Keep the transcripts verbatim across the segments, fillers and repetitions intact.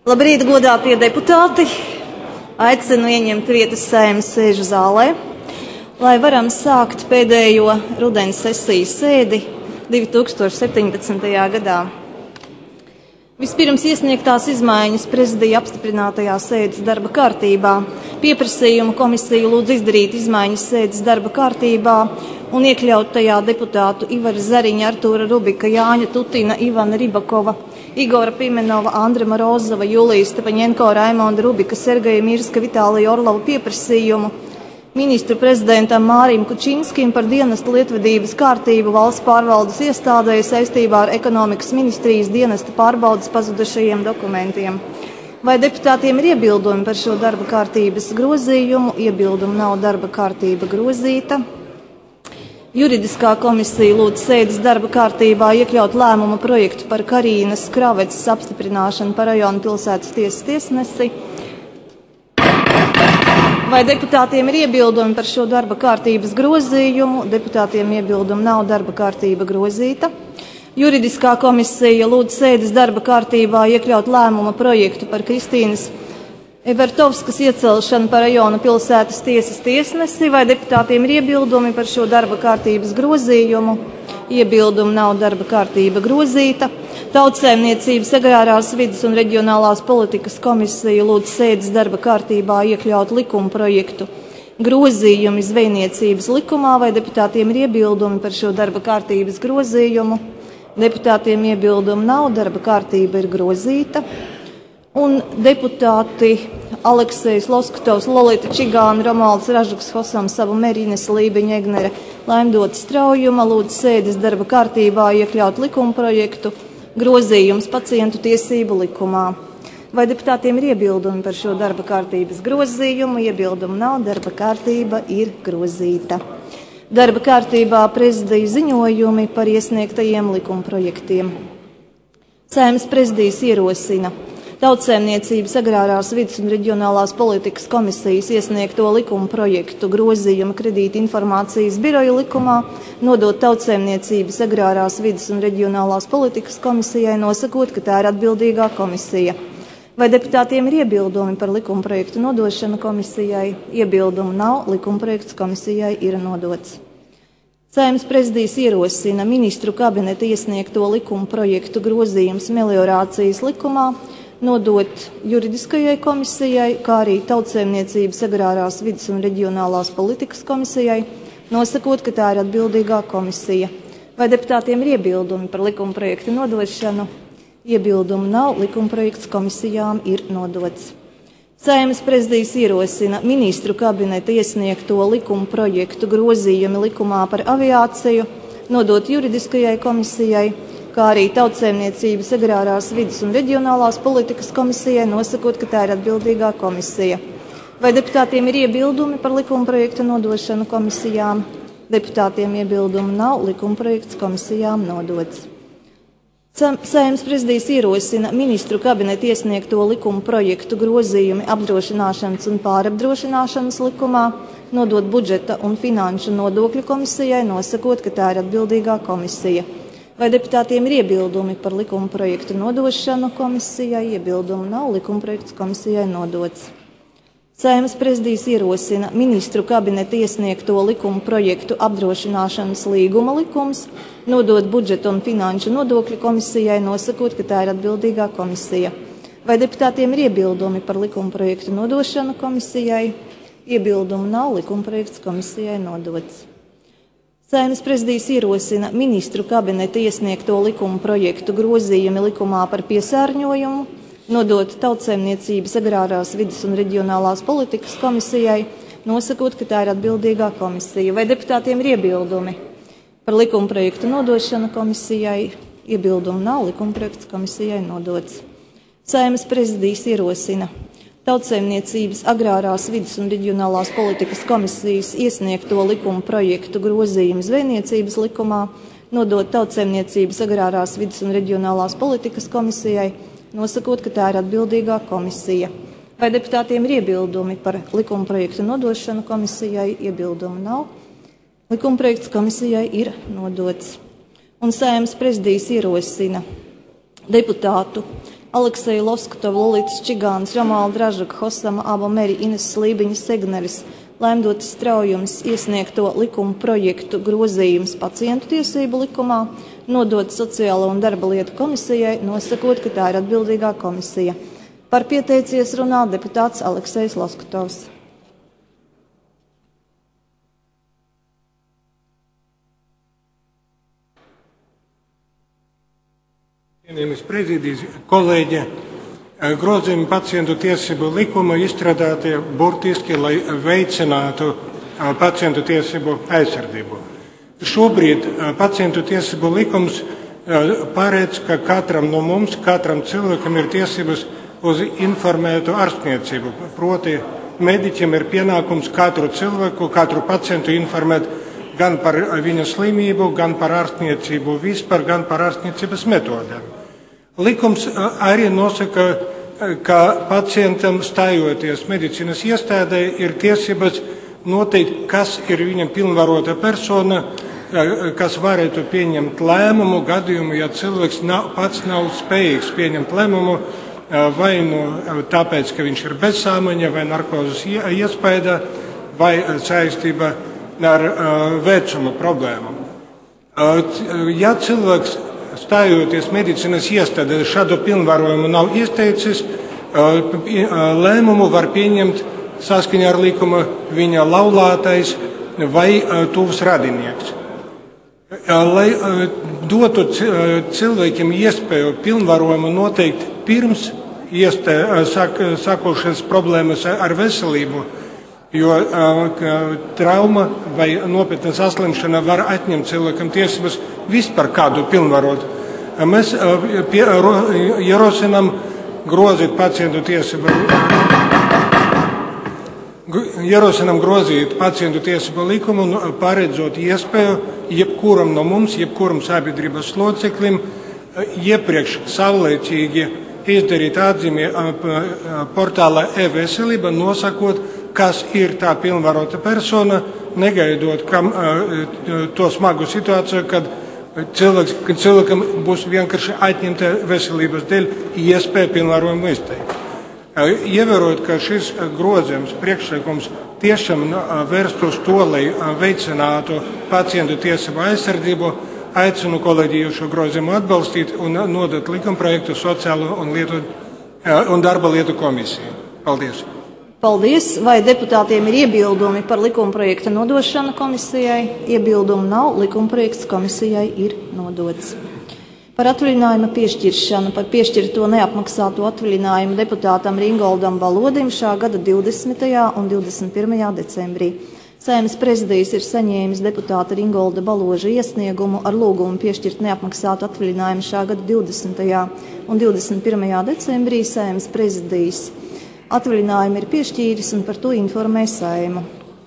Labrīt, godātie deputāti! Aicinu ieņemt vietas Saeimas sēžu zālē, lai varam sākt pēdējo rudens sesijas sēdi divi tūkstoši septiņpadsmitajā gadā. Vispirms iesniegtās izmaiņas prezidija apstiprinātajā sēdes darba kārtībā. Pieprasījumu komisija lūdz izdarīt izmaiņas sēdes darba kārtībā un iekļaut tajā deputātu Ivara Zariņa, Artūra Rubika, Jāņa Tutina, Ivana Ribakova, Igora Pimenova, Andra Morozova, Julija Stepaņenko, Raimonda Rubika, Sergeja Mirska, Vitālija Orlova pieprasījumu ministru prezidentam Mārim Kučinskim par dienesta lietvedības kārtību valsts pārvaldes iestādē saistībā ar ekonomikas ministrijas dienesta pārbaudes pazudušajiem dokumentiem. Vai deputātiem ir iebildumi par šo darba kārtības grozījumu? Iebildumu nav, darba kārtība grozīta. Juridiskā komisija lūdz sēdes darba kārtībā iekļaut lēmuma projektu par Karīnas Kravecas apstiprināšanu par rajona pilsētas tiesas tiesnesi. Vai deputātiem ir iebildumi par šo darba kārtības grozījumu? Deputātiem iebildumu nav, darba kārtība grozīta. Juridiskā komisija lūdz sēdes darba kārtībā iekļaut lēmuma projektu par Kristīnas Evertovskas iecelšanu par rajona pilsētas tiesas tiesnesi. Vai deputātiem ir iebildumi par šo darba kārtības grozījumu? Iebildumu nav, darba kārtība grozīta. Tautsaimniecības, agrārās vides un reģionālās politikas komisija lūdz sēdes darba kārtībā iekļaut likuma projektu grozījumi zvejniecības likumā. Vai deputātiem ir iebildumi par šo darba kārtības grozījumu? Deputātiem iebildumu nav, darba kārtība ir grozīta. Un deputāti Aleksejs Loskutovs, Lolita Čigāna, Romualds Ražuks, Hosam Savumeri, Inese Lībiņa, Egnere Laimdota Straujuma lūdz sēdes darba kārtībā iekļaut likuma projektu grozījums pacientu tiesību likumā. Vai deputātiem ir iebildumi par šo darba kārtības grozījumu? Iebildumu nav, darba kārtība ir grozīta. Darba kārtībā prezidija ziņojumi par iesniegtajiem likuma projektiem. Saeimas prezidijas ierosina Tautsaimniecības, agrārās vides un reģionālās politikas komisijas iesniegto likuma projektu grozījumu kredīta informācijas biroja likumā nodot Tautsaimniecības, agrārās vides un reģionālās politikas komisijai, nosakot, ka tā ir atbildīgā komisija. Vai deputātiem ir iebildumi par likuma projektu nodošanu komisijai? Iebildumu nav, likuma projekts komisijai ir nodots. Saeimas prezidijas ierosina ministru kabineta iesniegto likuma projektu grozījums meliorācijas likumā nodot juridiskajai komisijai, kā arī Tautsaimniecības, agrārās vides un reģionālās politikas komisijai, nosakot, ka tā ir atbildīgā komisija. Vai deputātiem ir iebildumi par likuma projektu nodošanu? Iebildumu nav, likuma projekts komisijām ir nodots. Saeimas prezidijas ierosina ministru kabineta iesniegto likuma projektu grozījumi likumā par aviāciju nodot juridiskajai komisijai, kā arī Tautsaimniecības, agrārās vides un reģionālās politikas komisijai, nosakot, ka tā ir atbildīgā komisija. Vai deputātiem ir iebildumi par likuma projektu nodošanu komisijām? Deputātiem iebildumu nav, likuma projekts komisijām nodots. Saeimas prezidijas ierosina ministru kabineta iesniegto likuma projektu grozījumi apdrošināšanas un pārapdrošināšanas likumā nodot budžeta un finanšu nodokļu komisijai, nosakot, ka tā ir atbildīgā komisija. Vai deputātiem ir iebildumi par likuma projektu nodošanu komisijai? Iebildumu nav, likuma projekts komisijai nodots. Saeimas prezidijas ierosina ministru kabineta iesniegto likuma projektu apdrošināšanas līguma likums nodot budžeta un finanšu nodokļu komisijai, nosakot, ka tā ir atbildīgā komisija. Vai deputātiem ir iebildumi par likuma projektu nodošanu komisijai? Iebildumu nav, likuma projekts komisijai nodots. Saeimas prezidijas ierosina ministru kabineta iesniegto likuma projektu grozījumi likumā par piesārņojumu nodot Tautsaimniecības, agrārās vides un reģionālās politikas komisijai, nosakot, ka tā ir atbildīgā komisija. Vai deputātiem ir iebildumi par likuma projektu nodošanu komisijai? Iebildumu nav, likuma projekts komisijai nodots. Saeimas prezidijas ierosina Tautsaimniecības, agrārās vides un reģionālās politikas komisijas iesniegto likuma projektu grozījumu zvejniecības likumā nodot Tautsaimniecības, agrārās vides un reģionālās politikas komisijai, nosakot, ka tā ir atbildīgā komisija. Vai deputātiem ir iebildumi par likuma projektu nodošanu komisijai? Iebildumu nav. Likuma projekts komisijai ir nodots. Un Saeimas prezidijas ierosina deputātu Alekseja Loskutova, Lolitas Čigānas, Romualda Dražuka, Hosama Aba Meri, Ines Slībiņa Segneris, Laimdotas Straujums iesniegto likuma projektu grozījums pacientu tiesību likumā, nodot Sociālo un darba lietu komisijai, nosakot, ka tā ir atbildīgā komisija. Par pieteicies runā deputāts Aleksejs Loskutovs. Cienījamies prezidijas kolēģi, grozījumi pacientu tiesību likuma izstrādātie burtiski, lai veicinātu pacientu tiesību aizsardzību. Šobrīd pacientu tiesību likums paredz, ka katram no mums, katram cilvēkam ir tiesības uz informētu ārstniecību. Proti, mediķiem ir pienākums katru cilvēku, katru pacientu informēt gan par viņa slimību, gan par ārstniecību vispār, gan par ārstniecības metodēm. Likums arī nosaka, ka pacientam stājoties medicīnas iestādē ir tiesības noteikt, kas ir viņam pilnvarota persona, kas varētu pieņemt lēmumu gadījumu, ja cilvēks nav, pats nav spējīgs pieņemt lēmumu, vai nu tāpēc, ka viņš ir bezsāmaņa, vai narkozes iespēja, vai saistība ar vecuma problēmu. Ja cilvēks stājoties medicīnas iestādē šādu pilnvarojumu nav izteicis, lēmumu var pieņemt saskaņā ar likuma viņa laulātais vai tuvs radinieks. Lai dotu cilvēkiem iespēju pilnvarojumu noteikt pirms iestē, sākošas problēmas ar veselību, jo trauma vai nopietna saslimšana var atņemt cilvēkam tiesības vispār kādu pilnvarot. Mēs pie, ierosinām grozīt pacientu tiesību, ierosinām grozīt pacientu tiesību likumu, paredzot iespēju jebkuram no mums, jebkuram sabiedrības loceklim iepriekš saulēcīgi izdarīt atzīmi portālā e-veselība, nosakot, kas ir tā pilnvarota persona, negaidot kam, to smagu situāciju, kad, cilvēks, kad cilvēkam būs vienkārši atņemta veselības dēļ iespēja pilnvarojumu izteikt. Ievērot, ka šis grozījums, priekšlikums tiešām vērst uz to, lai veicinātu pacientu tiesību aizsardzību, aicinu kolēģiju šo grozījumu atbalstīt un nodot likumprojektu Sociālo un, lietu, un darba lietu komisiju. Paldies! Paldies! Vai deputātiem ir iebildumi par likumprojekta nodošanu komisijai? Iebildumu nav, likumprojekts komisijai ir nodots. Par atvaļinājuma piešķiršanu, par piešķirto neapmaksāto atvaļinājumu deputātam Ringoldam Balodim šā gada divdesmitajā un divdesmit pirmajā decembrī. Saeimas prezidijs ir saņēmis deputāta Ringolda Baloža iesniegumu ar lūgumu piešķirt neapmaksātu atvaļinājumu šā gada divdesmitajā un divdesmit pirmajā decembrī. Saeimas prezidijs atvaļinājumu ir piešķīris un par to informē Saimu.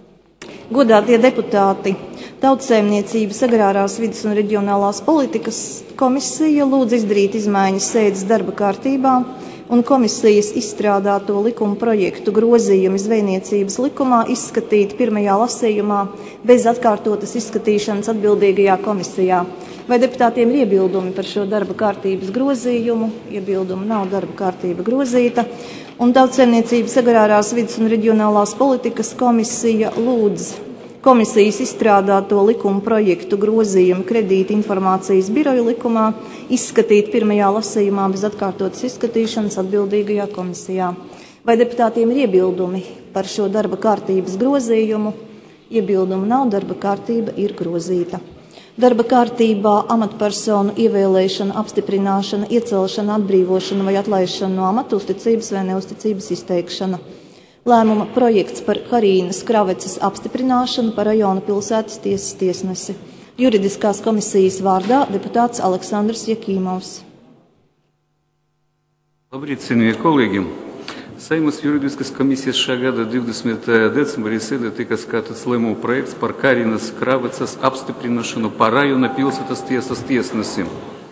Godātie deputāti, Tautsaimniecības, agrārās vides un reģionālās politikas komisija lūdz izdarīt izmaiņas sēdes darba kārtībā un komisijas izstrādāto likuma projektu grozījumu zvejniecības likumā izskatīt pirmajā lasījumā bez atkārtotas izskatīšanas atbildīgajā komisijā. Vai deputātiem ir iebildumi par šo darba kārtības grozījumu? Iebildumu nav, darba kārtība grozīta. Un Tautsaimniecības, agrārās vides un reģionālās politikas komisija lūdz komisijas izstrādāto likuma projektu grozījumu kredīta informācijas biroju likumā izskatīt pirmajā lasījumā bez atkārtotas izskatīšanas atbildīgajā komisijā. Vai deputātiem ir iebildumi par šo darba kārtības grozījumu? Iebildumu nav, darba kārtība ir grozīta. Darba kārtībā amatpersonu ievēlēšana, apstiprināšana, iecelšana, atbrīvošana vai atlaišana no amata, uzticības vai neuzticības izteikšana. Lēmuma projekts par Karīnas Kravecas apstiprināšanu par rajona pilsētas tiesas tiesnesi. Juridiskās komisijas vārdā deputāts Aleksandrs Jakīmovs. Labrīt, cienījamie kolēģi! Saeimas Juridiskās komisijas šā gada divdesmitajā decembrī sēdē tika skatīts lēmuma projekts par Karīnas Kravecas apstiprināšanu par rajona pilsētas tiesas tiesnesi.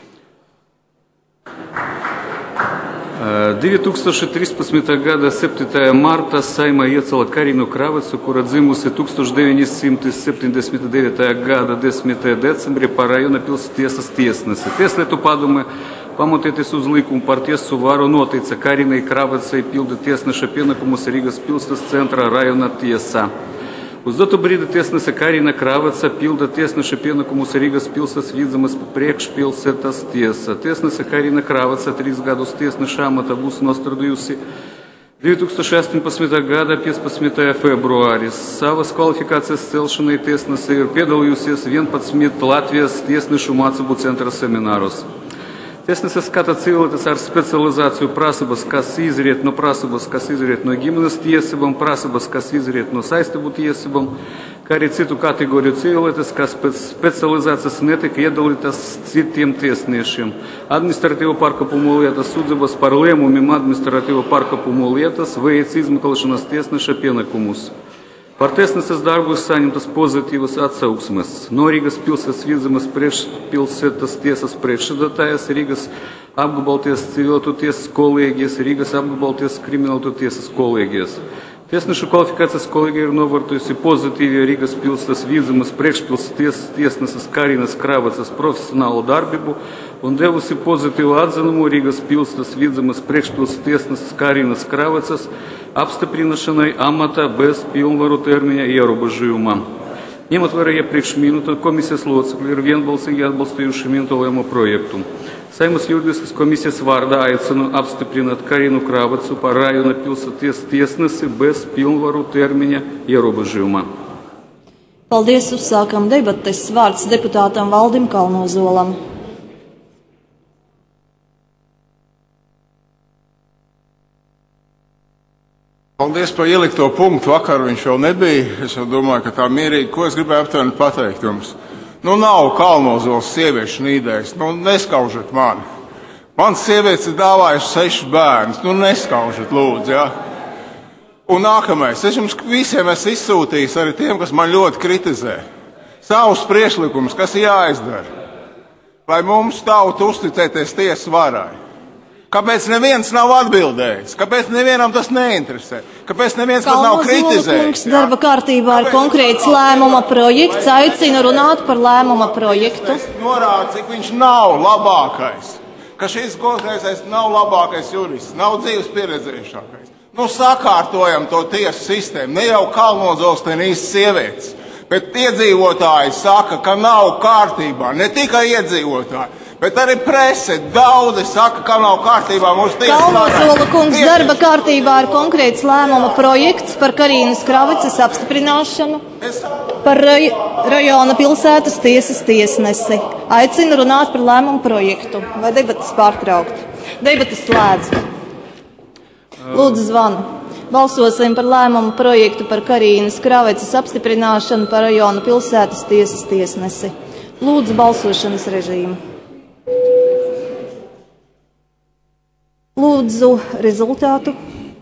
divi tūkstoši trīspadsmitā gada septītajā martā Saeima iecēla Karinu Kravecu, kura dzimusi tūkstoš deviņi simti septiņdesmit devītajā gada desmitajā decembrī par rajona pilsētas tiesas tiesnesi. Tieslietu padome pamatoties uz likumu par tiesu varu notica Karinai Kravecai pildīt tiesneša pienākumus Rīgas pilsētas centrā rajona tiesā. Uz dotu brīdi tiesnese Karina Kraveca pilda tiesneša pienākumus Rīgas pilsētas Vidzemes priekšpilsētas tiesa. Tiesnese Karina Kraveca trīs gadus tiesneša amata būs nostādījusi divi tūkstoši astoņpadsmitā gada piecpadsmitajā februārī. Savas kvalifikācijas celšanai tiesnese ir piedalījusies vienpadsmit Latvijas tiesnešu mācību centra semināros. Tiesnese skata cilvēkus ar specializāciju prasības, kas izriet no prasības, kas izriet no ģimenes tiesībām, prasības, kas izriet no saistību tiesībām, kā arī citu kategoriju cilvēkus, kas pēc specializācijas netika iedalītas citiem tiesniešiem. Administratīvo pārkāpumu lietas sūdzības par lēmumiem administratīvo pārkāpumu lietas veic izmeklēšanas tiesneša pienākumus. Par tiesneses darbu saņemtas pozitīvas atsauksmes no Rīgas pilsētas Vidzemes priekšpilsētas tiesas priekšsēdētājas, Rīgas apgabaltiesas civilietu tiesas kolēģijas, Rīgas apgabaltiesas kriminālu tiesas kolēģijas. Tiesnešu kvalifikācijas kolēģija ir novērtējusi pozitīvi Rīgas pilsētas Vidzemes priekšpilsētas tiesneses Karinas Kravecas profesionālu darbību un devusi pozitīvu atzinumu Rīgas pilsētas Vidzemes priekšpilsētas tiesneses Karinas Kravecas apstiprināšanai amata bez pilnvaru termiņa ierobežojuma. Ņemot vērā iepriekš minēto, komisijas locekļi ir vienbalsīgi atbalstījuši minēto lēmumu projektu. Saeimas juridiskas komisijas vārdā aicinu apstiprināt Karinu Kravecu par rajona pilsētas tiesnesi bez pilnvaru termiņa ierobežojuma. Paldies, uzsākam debates. Vārds deputātam Valdim Kalnozolam. Paldies par ielikto punktu. Vakar viņš jau nebija. Es jau domāju, ka tā mierīgi, ko es gribēju aptuveni pateikt jums. Nu, nav Kalnozols sieviešu nīdējs. Nu, neskaužat mani. Mans sievietes ir dāvājuši sešus bērnus. Nu, neskaužat, lūdzu, jā. Un nākamais. Es jums visiem esmu izsūtījis, arī tiem, kas man ļoti kritizē, savus priekšlikumus, kas jāizdara, lai mums tauta uzticēties tiesas varai. Kāpēc neviens nav atbildējis? Kāpēc nevienam tas neinteresē? Kāpēc neviens pat nav kritizējis? Darba kārtībā ir konkrēts lēmuma projekts. Aicinu runāt par lēmuma projektu. Es norādu, cik viņš nav labākais. Ka šis godreizais nav labākais jurists, nav dzīves pieredzējušākais. Nu, sakārtojam to tiesu sistēmu. Ne jau Kalnozols ten īsti sievietes, bet iedzīvotāji saka, ka nav kārtībā. Ne tikai iedzīvotāji. Bet arī prese daudzi saka, ka nav kārtībā mūsu tiesas. Kalnozola kungs, darba kārtībā ir konkrēts lēmuma projekts par Karinas Kravecas apstiprināšanu par rajona pilsētas tiesas tiesnesi. Aicinu runāt par lēmumu projektu. Vai debatas pārtraukt? Debatas slēdz. Lūdzu zvanu. Balsosim par lēmumu projektu par Karinas Kravecas apstiprināšanu par rajona pilsētas tiesas tiesnesi. Lūdzu balsošanas režīmu. Lūdzu rezultātu.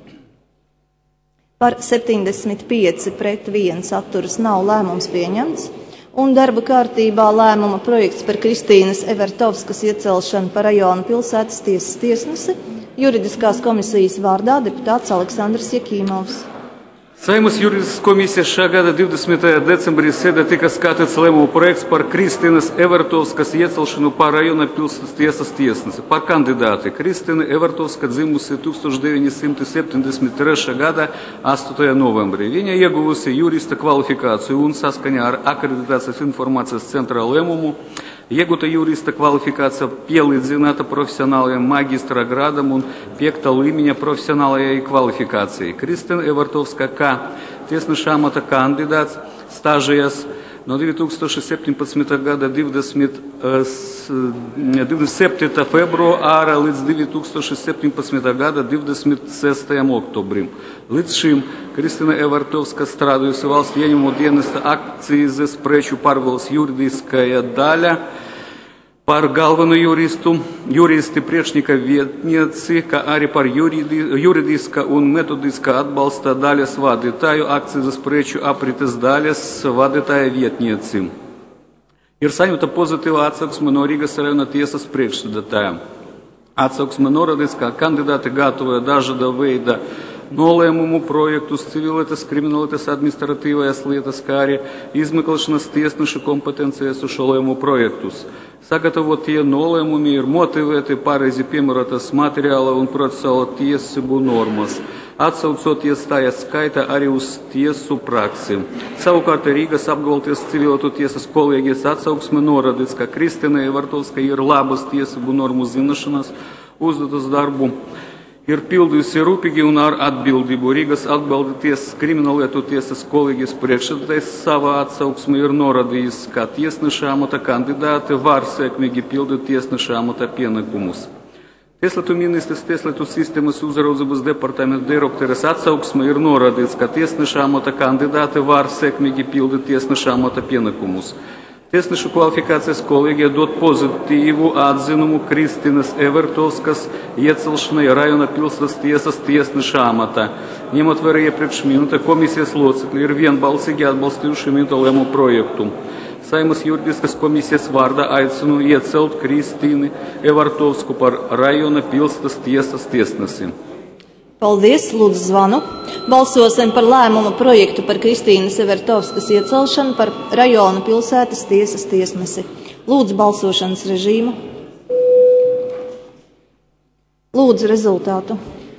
Par septiņdesmit pieci pret viens atturas nav lēmums pieņemts. Un darba kārtībā lēmuma projekts par Kristīnas Evertovskas iecelšanu par rajona pilsētas tiesas tiesnesi. Juridiskās komisijas vārdā deputāts Aleksandrs Jakīmovs. Saeimas juridiskas komisijas šā gada divdesmitajā decembrī sēdē tika skatīts lēmuma projekts par Kristīnas Evertovskas iecelšanu par rajona pilsētas tiesas tiesnesi. Par kandidāti Kristīna Evertovska dzimusi tūkstoš deviņi simti septiņdesmit trešā gada astotajā novembrī. Viņa ieguvusi jurista kvalifikāciju un saskaņā ar akreditācijas informācijas centra lēmumu iegūta jurista kvalifikācija pielīdzināta profesionālajam magistra gradam un piekta līmeņa profesionālajai kvalifikācijai. Kristīna Evertovska kā tiesneša amata kandidāts stāžējas no divi tūkstoši septiņpadsmitā gada divdesmit septītā februāra līdz divi tūkstoši septiņpadsmitā gada divdesmit sestajam oktobrim. Līdz šim Kristīna Evertovska strādājusi valsts ieņēmumu dienesta akcijas preču pārvaldes juridiskajā daļā par galveno juristu, juristi priekšnieka vietnieci, kā arī par juridi, juridiska un metodiska atbalsta daļas vadītāju akcijas preču aprites daļas vadītāja vietnieci. Ir saņemta pozitīva atsauksme no Rīgas rajona tiesas priekšsēdētāja. Atsauksme norādīts, ka kandidāti gatavoja dažāda veida nolēmumu projektus civilietas, kriminālietas, administratīvajās lietas, kā arī izmeklēšanas tiesnešu kompetencijas uz šo lēmumu projektus. Sagatavotie nolēmumi ir motivēti pareizi piemērotas materiāla un procesuāla tiesību normas, atsaucoties tajā skaitā arī uz tiesu praksi. Savukārt Rīgas apgabalties civilietu tiesas kolēģijas atsauksme norādīts, ka Kristīna Evartovska ir labas tiesību normu zināšanas, uzdotas darbu ir pildījusi rūpīgi un ar atbildību. Rīgas apgabalties krimināllietu tiesas kolēģijas priekšsēdētājs savā atsauksmē ir norādījis, ka tiesneša amata kandidāti var sekmīgi pildīt tiesneša amata pienākumus. Tieslietu ministrs Tieslietu sistēmas uzraudzības departamenta direktores atsauksme ir norādīts, ka tiesneša amata kandidāti var sekmīgi pildīt tiesneša amata pienākumus. Tiesnešu kvalifikācijas kolēģija dod pozitīvu atzinumu Kristīnas Evartovskas iecelšanai rajona pilsētas tiesas tiesneša amata. Ņemot vērā iepriekš minēto, komisijas locekļi ir vienbalsīgi atbalstījuši minēto lēmumu projektu. Saeimas juridiskas komisijas vārdā aicinu iecelt Kristīnu Evartovsku par rajona pilsētas tiesas tiesnesi. Paldies, lūdzu zvanu. Balsosim par lēmumu projektu par Kristīnas Evartovskas iecelšanu par rajona pilsētas tiesas tiesnesi. Lūdzu balsošanas režīmu. Lūdzu rezultātu.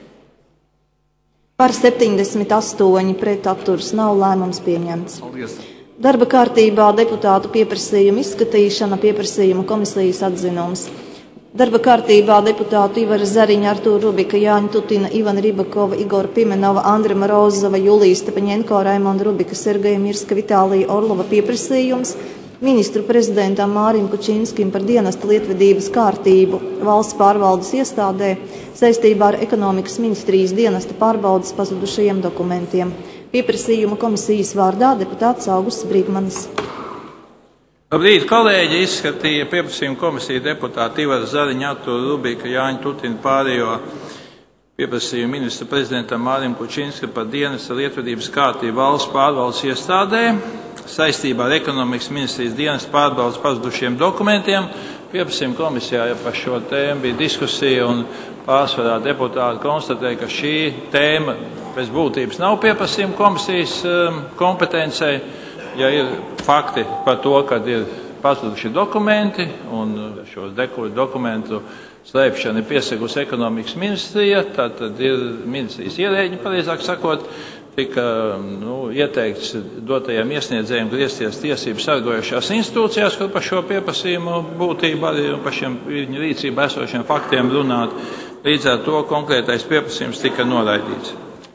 Par septiņdesmit astoņi pret atturas nav, lēmums pieņemts. Paldies. Darba kārtībā deputātu pieprasījuma izskatīšana, pieprasījuma komisijas atzinums. Darba kārtībā deputātu Ivara Zariņa, Artūra Rubika, Jāņa Tutina, Ivana Ribakova, Igora Pimenova, Andra Morozova, Julija Stepaņenko, Raimonda Rubika, Sergeja Mirska, Vitālija Orlova pieprasījums ministru prezidentam Mārim Kučinskim par dienesta lietvedības kārtību valsts pārvaldes iestādē saistībā ar ekonomikas ministrijas dienesta pārbaudas pazudušajiem dokumentiem. Pieprasījuma komisijas vārdā deputāts Augusts Brīgmanis. Labrīt, kolēģi! Izskatīja pieprasījuma komisija deputāti Ivara Zariņa, Artūra Rubika, Jāņa Tutina pārējo pieprasījumu ministra prezidentam Mārim Kučinskam par dienesta lietvedības kārtību valsts pārvaldes iestādē saistībā ar ekonomikas ministrijas dienesta pārbaudas pazudušiem dokumentiem. Pieprasījuma komisijā par šo tēmu bija diskusija un pārsvarā deputāti konstatēja, ka šī tēma pēc būtības nav pieprasījuma komisijas kompetencei. Ja ir fakti par to, ka ir pazuduši dokumenti un šo dokumentu slēpšana ir piesegusi ekonomikas ministrija, tad, tad ir ministrijas ierēģi, pareizāk sakot, tika nu, ieteikts dotajiem iesniedzējiem griezties tiesību sargojušās institūcijās, kur par šo pieprasījumu būtību arī un par šiem viņu rīcībā esošiem faktiem runāt. Līdz ar to konkrētais pieprasījums tika noraidīts.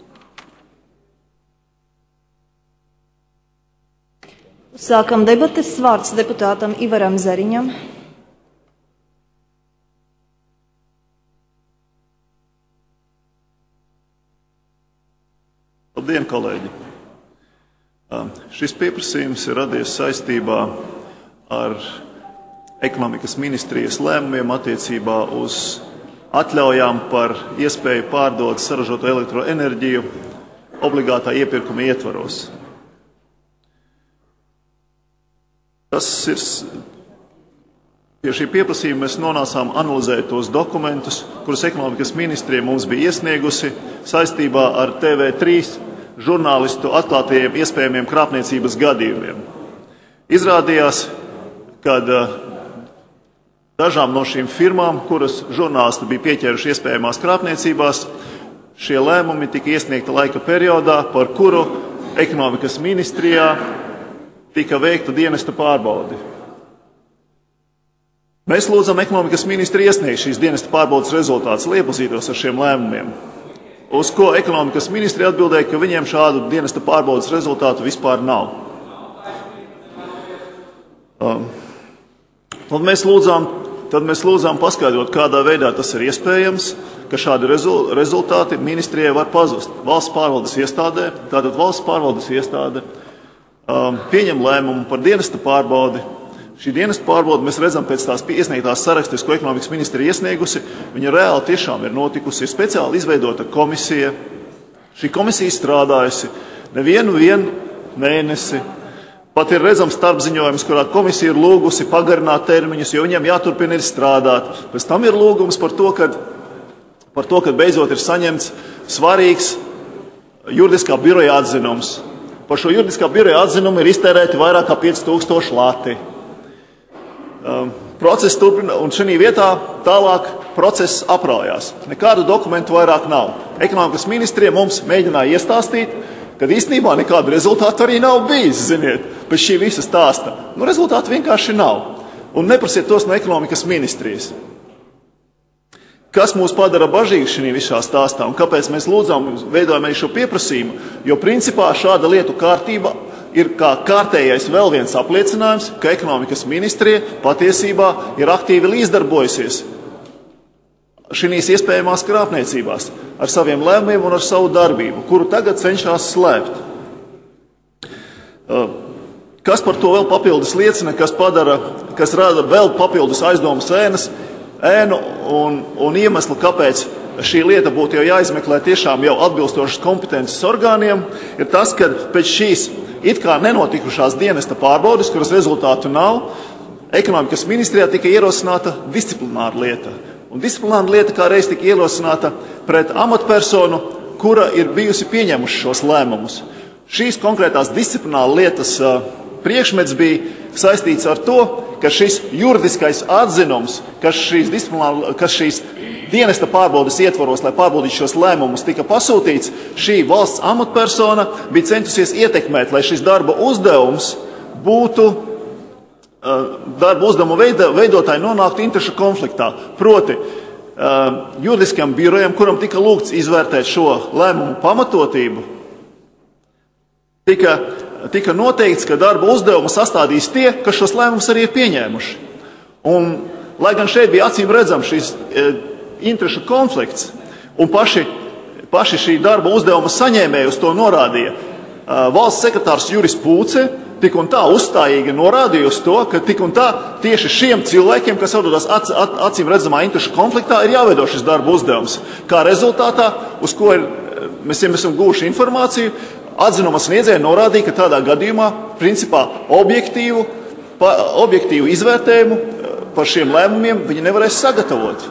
Sākam debates. Vārds deputātam Ivaram Zariņam. Labdien, kolēģi! Šis pieprasījums ir radies saistībā ar ekonomikas ministrijas lēmumiem attiecībā uz atļaujām par iespēju pārdot saražoto elektroenerģiju obligātā iepirkuma ietvaros. Tas ir, pie šī pieprasījuma mēs nonācām analizēt tos dokumentus, kurus ekonomikas ministrija mums bija iesniegusi saistībā ar T V trīs žurnālistu atklātajiem iespējamiem krāpniecības gadījumiem. Izrādījās, ka dažām no šīm firmām, kuras žurnālisti bija pieķēruši iespējamās krāpniecībās, šie lēmumi tika iesniegti laika periodā, par kuru ekonomikas ministrijā tika veikta dienesta pārbaude. Mēs lūdzam ekonomikas ministru iesniegt šīs dienesta pārbaudes rezultātus, lai iepazītos ar šiem lēmumiem. Uz ko ekonomikas ministri atbildēja, ka viņiem šādu dienesta pārbaudes rezultātu vispār nav. Um, un mēs lūdzām, tad mēs lūdzām paskaidrot, kādā veidā tas ir iespējams, ka šādi rezultāti ministrijai var pazust. Valsts pārvaldes iestādē, tātad valsts pārvaldes iestāde um, pieņem lēmumu par dienesta pārbaudi. Šī dienesta pārbaude, mēs redzam pēc tās iesniegtās sarakstes, ko ekonomikas ministri iesniegusi, viņa reāli tiešām ir notikusi, ir speciāli izveidota komisija. Šī komisija strādājusi nevienu vienu mēnesi. Pat ir redzams starpziņojums, kurā komisija ir lūgusi pagarināt termiņus, jo viņiem jāturpina ir strādāt. Pēc tam ir lūgums par to, ka, par to, ka beidzot ir saņemts svarīgs juridiskā biroja atzinums. Par šo juridiskā biroja atzinumu ir iztērēti vairāk kā pieci tūkstoši lati. Um, process turpina, un šī vietā tālāk process apraujās. Nekādu dokumentu vairāk nav. Ekonomikas ministrija mums mēģināja iestāstīt, kad īstenībā nekādu rezultātu arī nav bijis, ziniet, pēc šī visa stāsta. Nu, rezultātu vienkārši nav. Un neprasiet tos no ekonomikas ministrijas. Kas mūs padara bažīgi šī visā stāstā un kāpēc mēs lūdzām, veidojam arī šo pieprasījumu? Jo principā šāda lietu kārtība ir kā kārtējais vēl viens apliecinājums, ka ekonomikas ministrija patiesībā ir aktīvi līdzdarbojusies šīs iespējamās krāpniecībās ar saviem lēmumiem un ar savu darbību, kuru tagad cenšas slēpt. Kas par to vēl papildus liecina, kas padara, kas rada vēl papildus aizdomas ēnas, ēnu un, un iemeslu, kāpēc šī lieta būtu jau jāizmeklē tiešām jau atbilstošas kompetences orgāniem, ir tas, ka pēc šīs it kā nenotikušās dienesta pārbaudes, kuras rezultātu nav, ekonomikas ministrijā tika ierosināta disciplināra lieta. Un disciplināra lieta kā reiz tika ierosināta pret amatpersonu, kura ir bijusi pieņemuši šos lēmumus. Šīs konkrētās disciplināra lietas uh, priekšmets bija saistīts ar to, ka šis juridiskais atzinums, kas šīs, kas šīs dienesta pārbaudes ietvaros, lai pārbaudītu šos lēmumus, tika pasūtīts, šī valsts amatpersona bija centusies ietekmēt, lai šis darba uzdevums būtu, darba uzdevumu veidotāji nonāktu interešu konfliktā. Proti, juridiskajam birojam, kuram tika lūgts izvērtēt šo lēmumu pamatotību, tika tika noteikts, ka darba uzdevumu sastādīs tie, kas šos lēmumus arī ir pieņēmuši. Un, lai gan šeit bija acīm redzams šis e, interešu konflikts, un paši, paši šī darba uzdevuma saņēmēji uz to norādīja, e, valsts sekretārs Juris Pūce tik un tā uzstājīgi norādīja uz to, ka tik un tā tieši šiem cilvēkiem, kas atrodas ac, ac, acīm redzamā interešu konfliktā, ir jāveido šis darba uzdevums. Kā rezultātā, uz ko ir, mēs esam gūši informāciju, atzinuma sniedzēja norādīja, ka tādā gadījumā, principā, objektīvu, pa, objektīvu izvērtējumu par šiem lēmumiem viņi nevarēs sagatavot.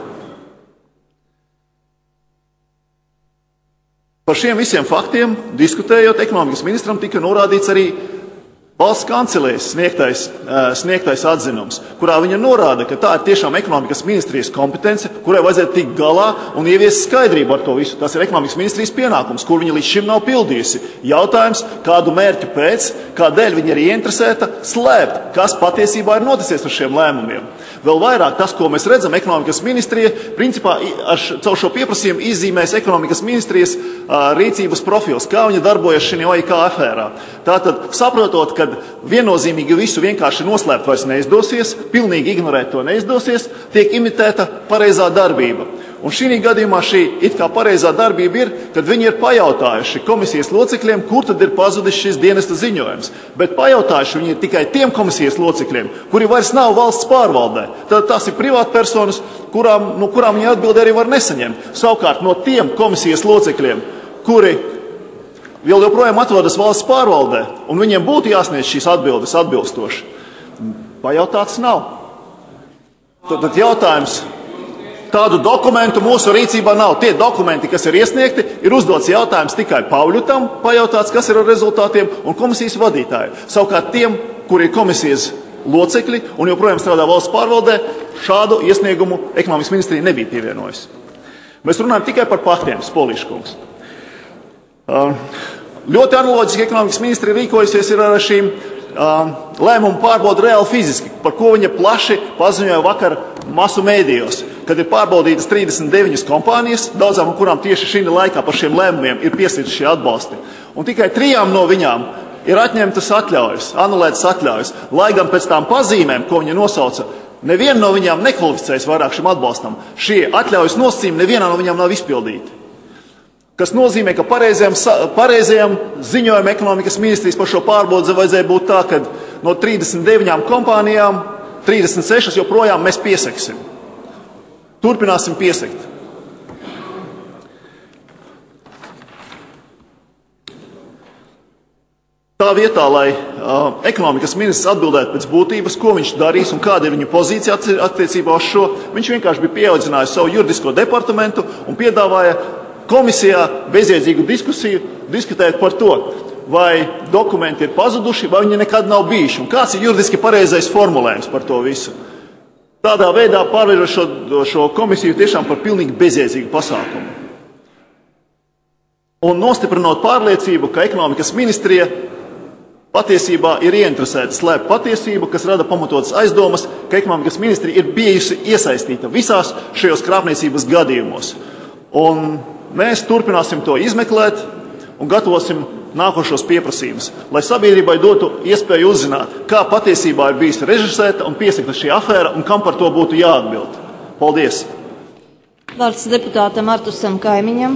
Par šiem visiem faktiem, diskutējot, ekonomikas ministram tika norādīts arī valsts kancelējas sniegtais, sniegtais atzinums, kurā viņa norāda, ka tā ir tiešām ekonomikas ministrijas kompetence, kurai vajadzētu tikt galā un ieviest skaidrību ar to visu. Tas ir ekonomikas ministrijas pienākums, kur viņa līdz šim nav pildījusi. Jautājums, kādu mērķu pēc, kādēļ viņa ir ieinteresēta slēpt, kas patiesībā ir noticies ar šiem lēmumiem. Vēl vairāk tas, ko mēs redzam, ekonomikas ministrija, principā ar caur šo pieprasījumu izzīmēs ekonomikas ministrijas uh, rīcības profils, kā viņa darbojas šajā O I K afērā. Tātad, saprotot, ka viennozīmīgi visu vienkārši noslēpt vairs neizdosies, pilnīgi ignorēt to neizdosies, tiek imitēta pareizā darbība. Un šī gadījumā šī it kā pareizā darbība ir, kad viņi ir pajautājuši komisijas locekļiem, kur tad ir pazudis šis dienesta ziņojums. Bet pajautājuši viņi ir tikai tiem komisijas locekļiem, kuri vairs nav valsts pārvaldē. Tad tās ir privātpersonas, kurām, no kurām viņi atbildi arī var nesaņemt. Savukārt no tiem komisijas locekļiem, kuri vēl joprojām atrodas valsts pārvaldē, un viņiem būtu jāsniedz šīs atbildes atbilstoši, pajautāts nav. Tad jautājums. Tādu dokumentu mūsu rīcībā nav. Tie dokumenti, kas ir iesniegti, ir uzdots jautājums tikai Pauļutam, pajautāts, kas ir ar rezultātiem, un komisijas vadītāji. Savukārt tiem, kuri ir komisijas locekļi un joprojām strādā valsts pārvaldē, šādu iesniegumu ekonomikas ministrija nebija pievienojusi. Mēs runājam tikai par faktiem, Spoliškungs. Ļoti analoģiski ekonomikas ministrija rīkojusies ir ar šīm lēmumu pārbaudu reāli fiziski, par ko viņa plaši paziņoja vakar masu mēdījos, kad ir pārbaudītas trīsdesmit deviņas kompānijas, daudzām no kurām tieši šī laikā par šiem lēmumiem ir piesīti šie atbalsti. Un tikai trijām no viņām ir atņemtas atļaujas, anulētas atļaujas, lai gan pēc tām pazīmēm, ko viņa nosauca, neviena no viņām nekvalificējas vairāk šim atbalstam. Šie atļaujas nosacījumi nevienā no viņām nav izpildīti. Kas nozīmē, ka pareizajam, pareizajam ziņojumam ekonomikas ministrijas par šo pārbaudzi vajadzēja būt tā, ka no trīsdesmit deviņām kompānijām trīsdesmit sešas joprojām mēs piesaksim. Turpināsim piesakt. Tā vietā, lai uh, ekonomikas ministrs atbildētu pēc būtības, ko viņš darīs un kāda ir viņa pozīcija attiecībā uz šo, viņš vienkārši bija pieaudzinājis savu juridisko departamentu un piedāvāja komisijā bezjēdzīgu diskusiju, diskutēt par to, vai dokumenti ir pazuduši, vai viņi nekad nav bijuši, un kāds ir juridiski pareizais formulējums par to visu. Tādā veidā pārvēršot šo, šo komisiju tiešām par pilnīgi bezjēdzīgu pasākumu. Un nostiprinot pārliecību, ka ekonomikas ministrija patiesībā ir ieinteresēta slēpt patiesību, kas rada pamatotas aizdomas, ka ekonomikas ministrija ir bijusi iesaistīta visās šajos krāpniecības gadījumos. Un mēs turpināsim to izmeklēt un gatavosim nākošos pieprasījumus, lai sabiedrībai dotu iespēju uzzināt, kā patiesībā ir bijusi režisēta un piesakta šī afēra un kam par to būtu jāatbild. Paldies! Vārds deputātam Artusam Kaimiņam.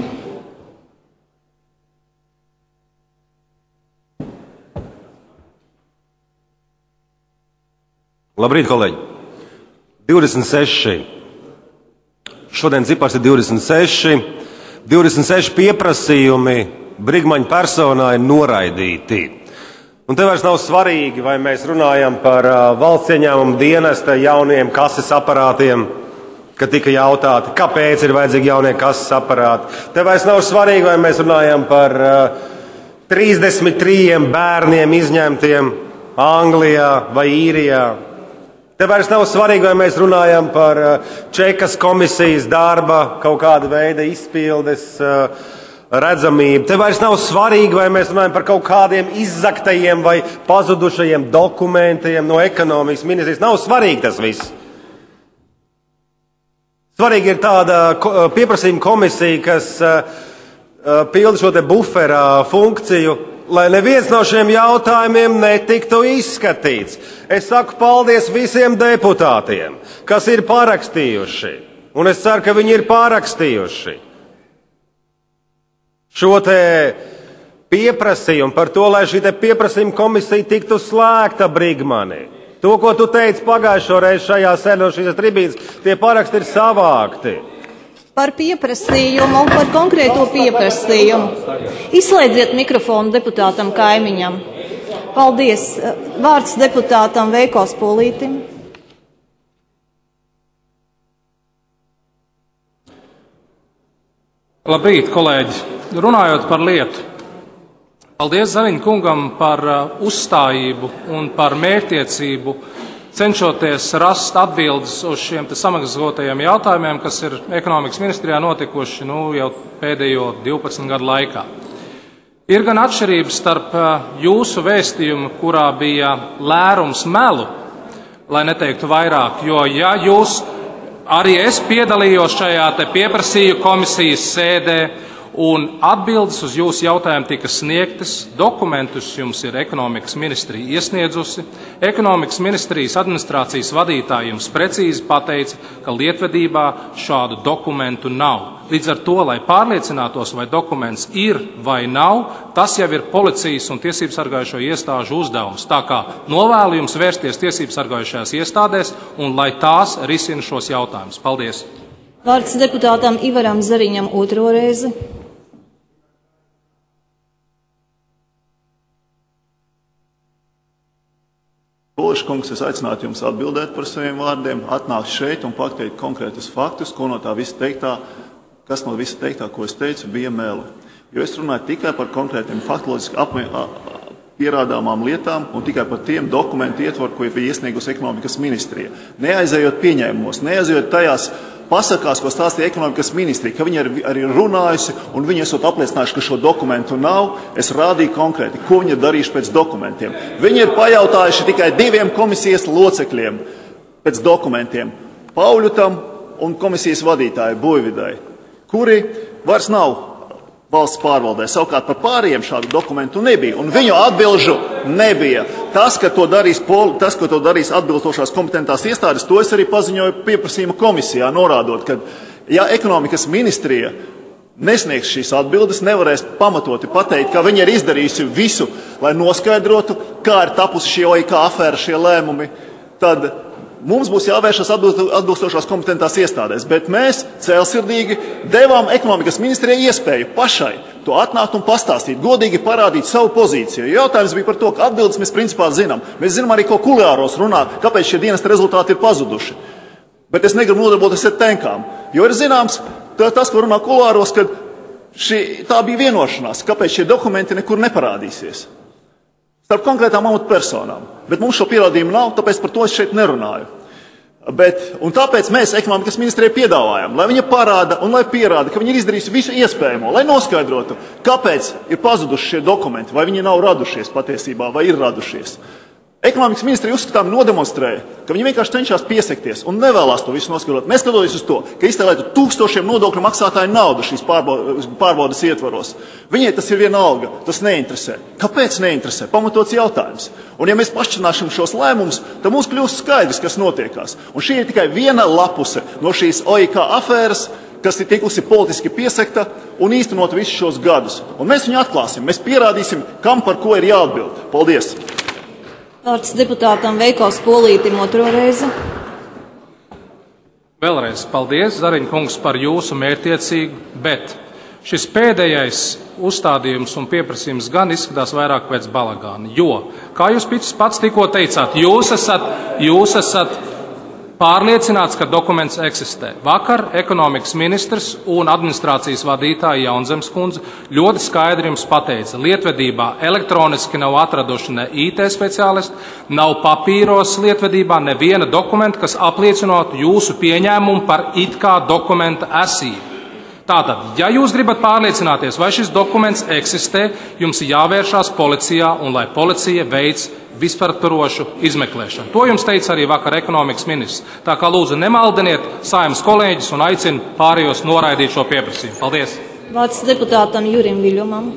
Labrīt, kolēģi! divdesmit seši. Šodien cipars ir divdesmit seši. divdesmit seši pieprasījumi Brigmaņa personā ir noraidīti. Un te vairs nav svarīgi, vai mēs runājam par uh, valsts ieņēmumu dienesta jauniem kases aparātiem, kad tika jautāti, kāpēc ir vajadzīgi jaunie kases aparāti. Te vairs nav svarīgi, vai mēs runājam par uh, trīsdesmit trījiem bērniem izņemtiem Anglijā vai Īrijā. Te vairs nav svarīgi, vai mēs runājam par uh, Čekas komisijas darba kaut kāda veida izpildes uh, redzamību. Te vairs nav svarīgi, vai mēs runājam par kaut kādiem izzaktajiem vai pazudušajiem dokumentiem no ekonomikas ministrijas. Nav svarīgi tas viss. Svarīgi ir tāda pieprasījuma komisija, kas uh, uh, pilda šo te bufera funkciju, lai neviens no šiem jautājumiem netiktu izskatīts. Es saku paldies visiem deputātiem, kas ir parakstījuši, un es ceru, ka viņi ir parakstījuši šo te pieprasījumu par to, lai šī te pieprasījuma komisija tiktu slēgta Brigmani. To, ko tu teici pagājušo reizi šajā sēdē no šīs tribīnes, tie paraksti ir savākti. Par pieprasījumu, par konkrēto pieprasījumu. Izslēdziet mikrofonu deputātam Kaimiņam. Paldies. Vārds deputātam Veiko Spolītim. Labrīt, kolēģi! Runājot par lietu. Paldies Zariņa kungam par uzstājību un par mērķtiecību, cenšoties rast atbildes uz šiem samaksātajiem jautājumiem, kas ir ekonomikas ministrijā notikuši nu, jau pēdējo divpadsmit gadu laikā. Ir gan atšķirības starp jūsu vēstījumu, kurā bija lērums melu, lai neteiktu vairāk, jo ja jūs, arī es piedalījos šajā te pieprasīju komisijas sēdē, un atbildes uz jūsu jautājumu tika sniegtas, dokumentus jums ir ekonomikas ministrija iesniedzusi. Ekonomikas ministrijas administrācijas vadītāji jums precīzi pateica, ka lietvedībā šādu dokumentu nav. Līdz ar to, lai pārliecinātos, vai dokuments ir vai nav, tas jau ir policijas un tiesību sargājušo iestāžu uzdevums. Tā kā novēlu jums vērsties tiesību sargājušajās iestādēs un lai tās risina šos jautājumus. Paldies! Vārds deputātam Ivaram Zariņam otro reizi. Poliškungs, es aicinātu jums atbildēt par saviem vārdiem, atnākt šeit un pateikt konkrētus faktus, ko no tā visa teiktā, kas no visa teiktā, ko es teicu, bija meli. Jo es runāju tikai par konkrētiem faktoloģiski apmē, pierādāmām lietām un tikai par tiem dokumentu ietvaru, ko bija iesniegusi ekonomikas ministrija. Neaizējot pieņēmumos, neaizējot tajās pasakās, ko stāstīja ekonomikas ministrija, ka viņi ir arī runājusi un viņi esot apliecinājuši, ka šo dokumentu nav. Es rādīju konkrēti, ko viņi ir darījuši pēc dokumentiem. Viņi ir pajautājuši tikai diviem komisijas locekļiem pēc dokumentiem – Pauļutam un komisijas vadītāju Buividai, kuri vairs nav valsts pārvaldē. Savukārt par pārējiem šādu dokumentu nebija, un viņu atbilžu nebija. Tas, ka to darīs, poli, tas, ka to darīs atbilstošās kompetentās iestādes, to es arī paziņoju pieprasījuma komisijā, norādot, ka ja ekonomikas ministrija nesniegs šīs atbildes, nevarēs pamatoti pateikt, ka viņi ir izdarījusi visu, lai noskaidrotu, kā ir tapusi šī O I K afēra, šie lēmumi, tad mums būs jāvēršas atbilstošās kompetentās iestādēs, bet mēs cēlsirdīgi devām ekonomikas ministrijai iespēju pašai to atnākt un pastāstīt, godīgi parādīt savu pozīciju. Jautājums bija par to, ka atbildes mēs principā zinām. Mēs zinām arī, ko kuliāros runā, kāpēc šie dienesta rezultāti ir pazuduši. Bet es negribu nodarboties ar tenkām, jo ir zināms tas, ko runā kuliāros, kad šī, tā bija vienošanās, kāpēc šie dokumenti nekur neparādīsies. Starp konkrētām amatpersonām. Bet mums šo pierādījumu nav, tāpēc par to es šeit nerunāju. Bet, un tāpēc mēs ekonomikas ministrijai piedāvājam, lai viņa parāda un lai pierāda, ka viņi ir izdarījusi visu iespējamo, lai noskaidrotu, kāpēc ir pazuduši šie dokumenti, vai viņi nav radušies patiesībā, vai ir radušies. Ekonomikas ministrija uzskatām nodemonstrēja, ka viņi vienkārši cenšas piesakties un nevēlās to visu noskaidrot. Neskatoties uz to, ka iztēlētu tūkstošiem nodokļu maksātāju naudu šīs pārbaudas, pārbaudas ietvaros. Viņai tas ir vienalga, tas neinteresē. Kāpēc neinteresē? Pamatots jautājums. Un ja mēs pašķināsim šos lēmumus, tad mums kļūst skaidrs, kas notiekās. Un šī ir tikai viena lapuse no šīs O I K afēras, kas ir tikusi politiski piesakta un īstenot visus šos gadus. Un mēs viņu atklāsim, mēs pierādīsim, kam par ko ir jāatbild. Paldies! Vārds deputātam Veiko Spolītim otro reizi. Vēlreiz paldies, Zariņ kungs, par jūsu mērķtiecīgu, bet šis pēdējais uzstādījums un pieprasījums gan izskatās vairāk pēc balagāna, jo, kā jūs pats tikko teicāt, jūs esat, jūs esat pārliecināts, ka dokuments eksistē. Vakar ekonomikas ministrs un administrācijas vadītāja Jaunzemes kundze ļoti skaidri jums pateica, lietvedībā elektroniski nav atraduši ne I T speciālisti, nav papīros lietvedībā neviena dokumenta, kas apliecinātu jūsu pieņēmumu par it kā dokumenta esību. Tātad, ja jūs gribat pārliecināties, vai šis dokuments eksistē, jums ir jāvēršās policijā un lai policija veic vispartvarošu izmeklēšanu. To jums teica arī vakar ekonomikas ministrs. Tā kā lūdzu nemaldiniet Saeimas kolēģis un aicinu pārējos noraidīt šo pieprasījumu. Paldies! Vārds deputātam Jurim Viļumam.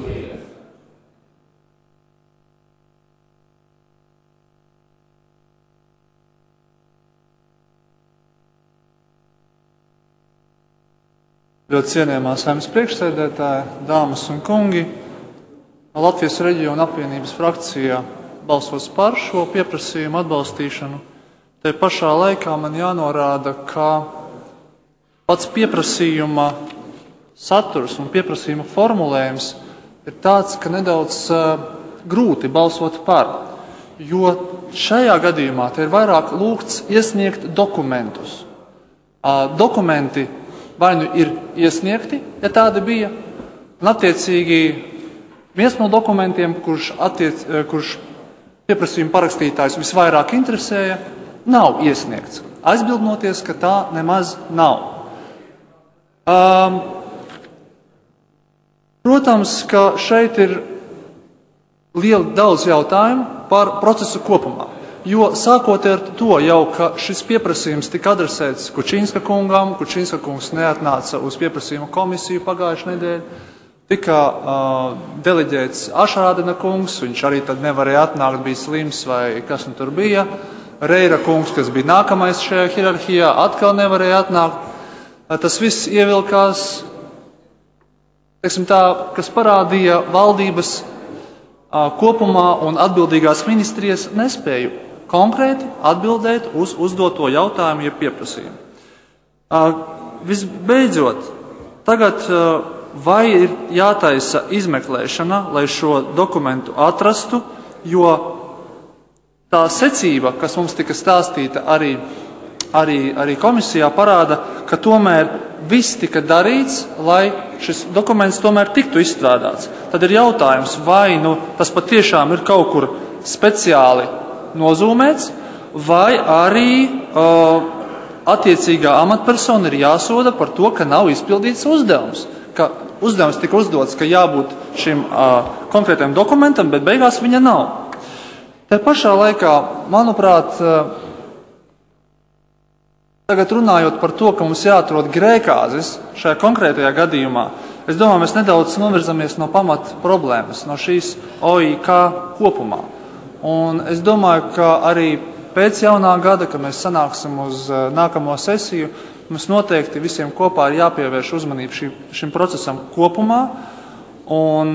Ļoti cienījamā Saeimas priekšsēdētāja, dāmas un kungi, Latvijas reģiona apvienības frakcijā balsos par šo pieprasījumu atbalstīšanu. Te pašā laikā man jānorāda, ka pats pieprasījuma saturs un pieprasījuma formulējums ir tāds, ka nedaudz uh, grūti balsot par, jo šajā gadījumā te ir vairāk lūgts iesniegt dokumentus. Uh, dokumenti vai nu ir iesniegti, ja tādi bija, un attiecīgi viens no dokumentiem, kurš, attiec, kurš pieprasījuma parakstītājs visvairāk interesēja, nav iesniegts, aizbildnoties, ka tā nemaz nav. Um, protams, ka šeit ir liela daudz jautājumu par procesu kopumā. Jo sākot ar to jau, ka šis pieprasījums tika adresēts Kučinska kungam, Kučinska kungs neatnāca uz pieprasījuma komisiju pagājušajā nedēļā, tika uh, deleģēts Ašrādena kungs, viņš arī tad nevarēja atnākt, bija slims vai kas nu tur bija. Reira kungs, kas bija nākamais šajā hierarhijā, atkal nevarēja atnākt. Tas viss ievilkās, teiksim tā, kas parādīja valdības uh, kopumā un atbildīgās ministrijas nespēju konkrēti atbildēt uz uzdoto jautājumu, ja pieprasījumu. Uh, visbeidzot, tagad uh, vai ir jātaisa izmeklēšana, lai šo dokumentu atrastu, jo tā secība, kas mums tika stāstīta arī, arī, arī komisijā, parāda, ka tomēr viss tika darīts, lai šis dokuments tomēr tiktu izstrādāts. Tad ir jautājums, vai nu, tas patiešām ir kaut kur speciāli nozūmēts, vai arī uh, attiecīgā amatpersona ir jāsoda par to, ka nav izpildīts uzdevums. Ka uzdevums tika uzdots, ka jābūt šim uh, konkrētajam dokumentam, bet beigās viņa nav. Te pašā laikā, manuprāt, uh, tagad runājot par to, ka mums jāatrod grēkāzes šajā konkrētajā gadījumā, es domāju, mēs nedaudz novirzamies no pamata problēmas, no šīs O I K kopumā. Un es domāju, ka arī pēc jaunā gada, kad mēs sanāksim uz uh, nākamo sesiju, mums noteikti visiem kopā ir jāpievērš uzmanību šī, šim procesam kopumā, un,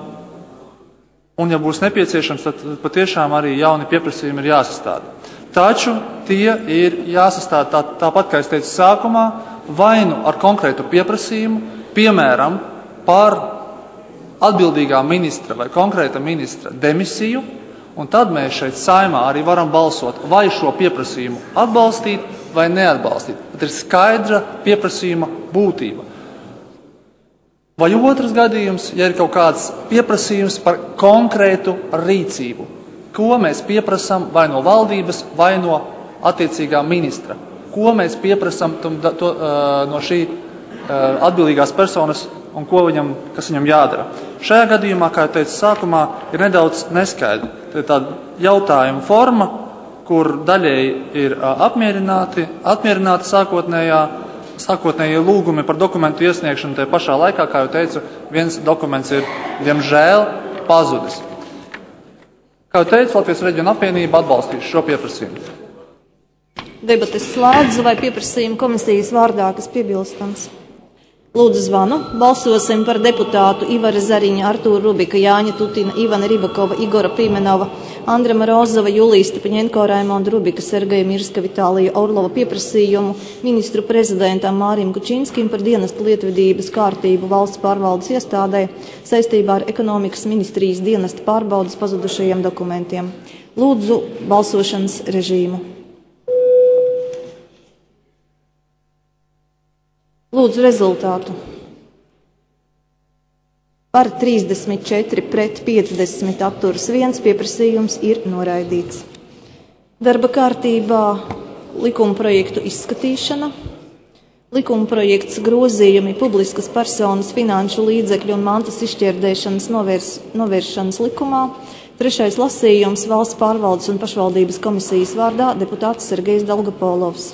un ja būs nepieciešams, tad patiešām arī jauni pieprasījumi ir jāsastāda. Taču tie ir jāsastāda tā, tāpat, kā es teicu sākumā, vai nu ar konkrētu pieprasījumu, piemēram, par atbildīgā ministra vai konkrēta ministra demisiju, un tad mēs šeit Saeimā arī varam balsot, vai šo pieprasījumu atbalstīt vai neatbalstīt. Tad ir skaidra pieprasījuma būtība. Vai otrs gadījums, ja ir kaut kāds pieprasījums par konkrētu rīcību, ko mēs pieprasam vai no valdības, vai no attiecīgā ministra. Ko mēs pieprasam to, to, no šī atbildīgās personas un ko viņam, kas viņam jādara. Šajā gadījumā, kā jau teicu sākumā, ir nedaudz neskaidri. Tā ir tāda jautājuma forma, kur daļēji ir apmierināti, apmierināti sākotnējā, sākotnējie lūgumi par dokumentu iesniegšanu. Tajā pašā laikā, kā jau teicu, viens dokuments ir, diemžēl, pazudis. Kā jau teicu, Latvijas reģiona apvienība atbalstīs šo pieprasījumu. Debates slēdzu vai pieprasījumu komisijas vārdā, kas piebilstams. Lūdzu zvanu. Balsosim par deputātu Ivara Zariņa, Artūra Rubika, Jāņa Tutina, Ivana Ribakova, Igora Pimenova, Andra Morozova, Julija Stepaņenko, Raimonda Rubika, Sergeja Mirska, Vitālija Orlova pieprasījumu ministru prezidentam Mārim Kučinskim par dienesta lietvedības kārtību valsts pārvaldes iestādē saistībā ar ekonomikas ministrijas dienesta pārbaudas pazudušajiem dokumentiem. Lūdzu balsošanas režīmu. Lūdzu rezultātu. Par trīsdesmit četri pret piecdesmit atturas viens pieprasījums ir noraidīts. Darba kārtībā likuma projektu izskatīšana. Likuma projekts grozījumi publiskas personas finanšu līdzekļu un mantas izšķērdēšanas novērs, novēršanas likumā. Trešais lasījums valsts pārvaldes un pašvaldības komisijas vārdā deputāts Sergejs Dolgopolovs.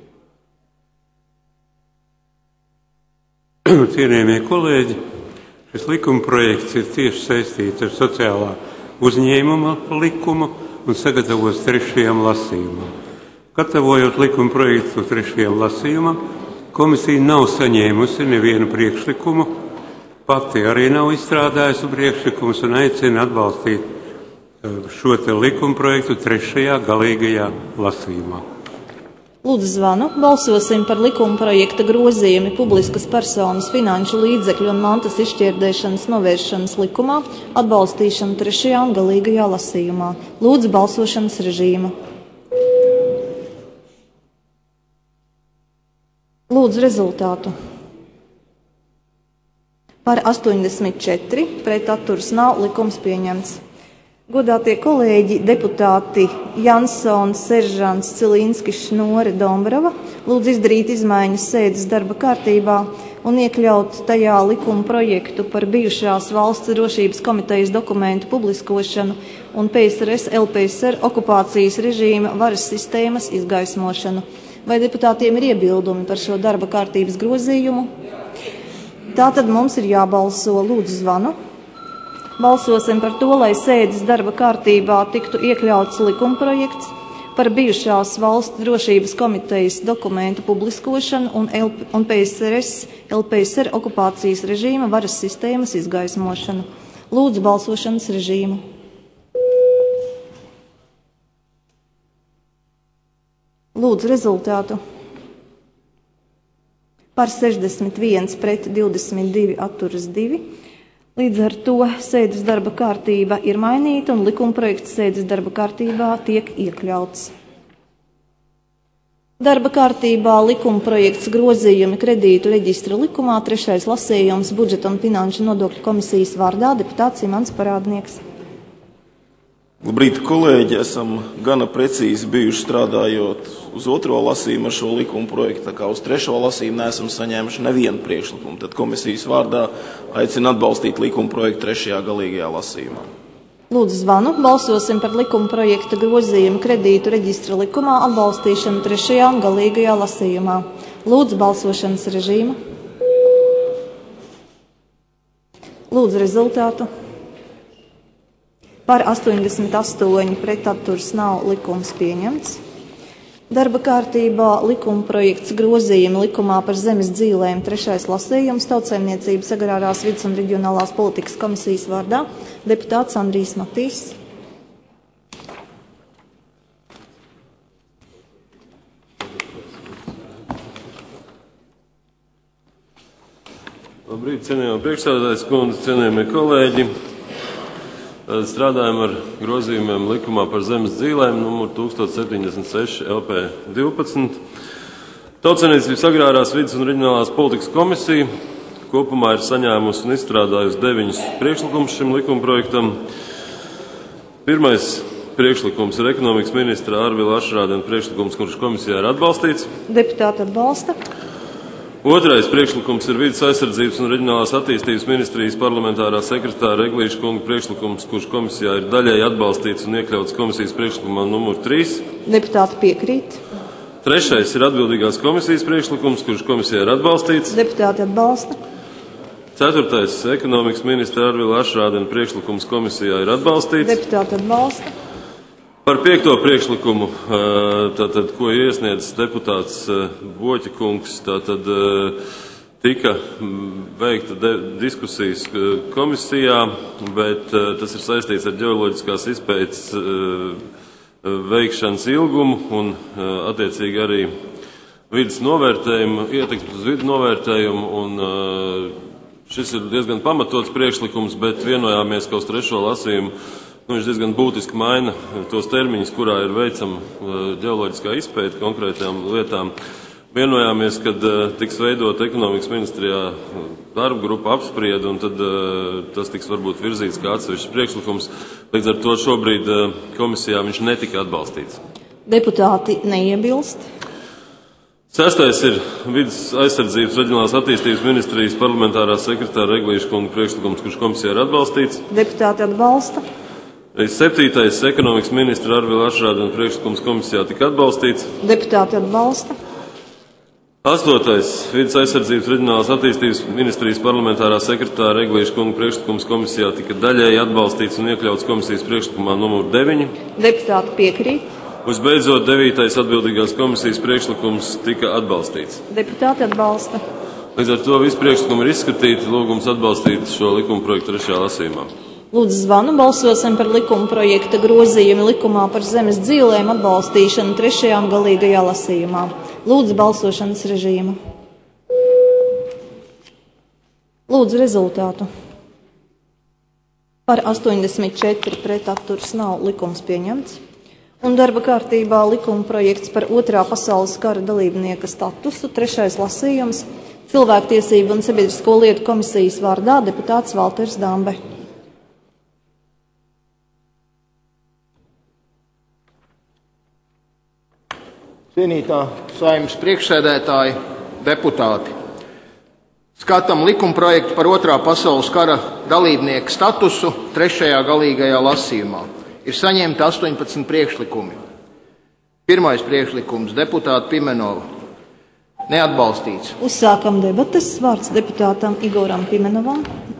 Cienījamie kolēģi, šis likuma projekts ir tieši saistīts ar sociālā uzņēmuma likumu un sagatavots trešajam lasījumam. Gatavojot likuma projektu trešajam lasījumam, komisija nav saņēmusi nevienu priekšlikumu, pati arī nav izstrādājusi priekšlikumus un aicina atbalstīt šo te likuma projektu trešajā galīgajā lasījumā. Lūdzu zvanu. Balsosim par likuma projekta grozījumi publiskas personas finanšu līdzekļu un mantas izšķērdēšanas novēršanas likumā atbalstīšanu trešajā un galīgajā lasījumā. Lūdzu balsošanas režīmu. Lūdzu rezultātu. Par astoņdesmit četri pret atturas nav, likums pieņemts. Godātie kolēģi, deputāti Jansons, Seržants, Cilīnskis, Šnore, Dombrava, lūdzu izdarīt izmaiņas sēdes darba kārtībā un iekļaut tajā likuma projektu par bijušās valsts drošības komitejas dokumentu publiskošanu un P S R S L P S R okupācijas režīma varas sistēmas izgaismošanu. Vai deputātiem ir iebildumi par šo darba kārtības grozījumu? Tātad mums ir jābalso. Lūdzu zvanu. Balsosim par to, lai sēdes darba kārtībā tiktu iekļauts likumprojekts par bijušās valsts drošības komitejas dokumentu publiskošanu un, L P, un P S R S L P S R okupācijas režīma varas sistēmas izgaismošanu. Lūdzu balsošanas režīmu. Lūdzu rezultātu. Par sešdesmit viens pret divdesmit divi atturas divi. Līdz ar to sēdes darba kārtība ir mainīta un likumprojekts sēdes darba kārtībā tiek iekļauts. Darba kārtībā likumprojekts grozījumi kredītu reģistra likumā, trešais lasījums budžeta un finanšu nodokļu komisijas vārdā deputāts Imants Parādnieks. Labrīt, kolēģi, esam gana precīzi bijuši strādājot uz otro lasījumu ar šo likuma projektu, tā kā uz trešo lasījumu neesam saņēmuši nevienu priekšlikumu. Tad komisijas vārdā aicina atbalstīt likuma projektu trešajā galīgajā lasījumā. Lūdzu zvanu. Balsosim par likuma projekta grozījumu kredītu reģistra likumā atbalstīšanu trešajā un galīgajā lasījumā. Lūdzu balsošanas režīmu. Lūdzu rezultātu. Par astoņdesmit astoņi pret atturas nav, likums pieņemts. Darba kārtībā likuma projekts grozījumi likumā par zemes dzīvēm trešais lasījums Tautsaimniecības agrārās vides un reģionālās politikas komisijas vārdā deputāts Andrijs Matīs. Labrīt, cienījamā priekšsēdētājas kundze, cienījamie kolēģi. Strādājam ar grozījumiem likumā par zemes dzīvēm, numur tūkstoš septiņdesmit seši L P divpadsmit. Tautsaimniecības agrārās vides un reģionālās politikas komisija kopumā ir saņēmusi un izstrādājusi deviņus priekšlikumus šim likumprojektam. Pirmais priekšlikums ir ekonomikas ministra Arvila Ašrādena priekšlikums, kurš komisijā ir atbalstīts. Deputāti atbalsta. Otrais priekšlikums ir vides aizsardzības un reģionālās attīstības ministrijas parlamentārā sekretāra Eglīša kunga priekšlikums, kurš komisijā ir daļēji atbalstīts un iekļauts komisijas priekšlikumā numur trīs. Deputāti piekrīt. Trešais ir atbildīgās komisijas priekšlikums, kurš komisijā ir atbalstīts. Deputāti atbalsta. Ceturtais ekonomikas ministra Arvila Ašrādena priekšlikums komisijā ir atbalstīts. Deputāti atbalsta. Par piekto priekšlikumu, tātad, ko iesniedz deputāts Boķa kungs, tātad tika veikta diskusijas komisijā, bet tas ir saistīts ar ģeoloģiskās izpētes veikšanas ilgumu un attiecīgi arī vidas novērtējumu, ietekmes uz vidu novērtējumu, un šis ir diezgan pamatots priekšlikums, bet vienojāmies, ka uz trešo lasījumu Nu, viņš diezgan būtiski maina tos termiņus, kurā ir veicama ģeoloģiskā izpēta konkrētām lietām. Vienojāmies, kad tiks veidot ekonomikas ministrijā darba grupa apsprieda, un tad tas tiks varbūt virzīts kā atsevišķs priekšlikums. Līdz ar to šobrīd komisijā viņš netika atbalstīts. Deputāti neiebilst. Sestais ir vides aizsardzības reģionālās attīstības ministrijas parlamentārā sekretāra Eglīša kunga priekšlikums, kurš komisijā ir atbalstīts. Deputāti atbalsta. Septītais ekonomikas ministra Arvila Ašrādena priekšlikums komisijā tika atbalstīts. Deputāti atbalsta. Astotais vides aizsardzības reģionālās attīstības ministrijas parlamentārā sekretāra Eglīša kunga priekšlikums komisijā tika daļēji atbalstīts un iekļauts komisijas priekšlikumā numur deviņi. Deputāti piekrīt. Visbeidzot, devītais atbildīgās komisijas priekšlikums tika atbalstīts. Deputāti atbalsta. Līdz ar to visi priekšlikumi ir izskatīti, lūgums atbalstīt šo likuma projektu trešajā lasījumā. Lūdzu zvanu, balsosim par likuma projekta grozījumu likumā par zemes dzīvēm atbalstīšanu trešajā un galīgajā lasījumā. Lūdzu balsošanas režīmu. Lūdzu rezultātu. Par astoņdesmit četri pret atturas nav, likums pieņemts. Un darba kārtībā likuma projekts par otrā pasaules kara dalībnieka statusu, trešais lasījums, cilvēktiesību un sabiedrisko lietu komisijas vārdā deputāts Valters Dambe. Cienītā Saeimas priekšsēdētāji, deputāti. Skatām likumprojektu par otrā pasaules kara dalībnieku statusu trešajā galīgajā lasījumā. Ir saņemti astoņpadsmit priekšlikumi. Pirmais priekšlikums deputāta Pimenova. Neatbalstīts. Uzsākam debates. Vārds deputātam Igoram Pimenovam.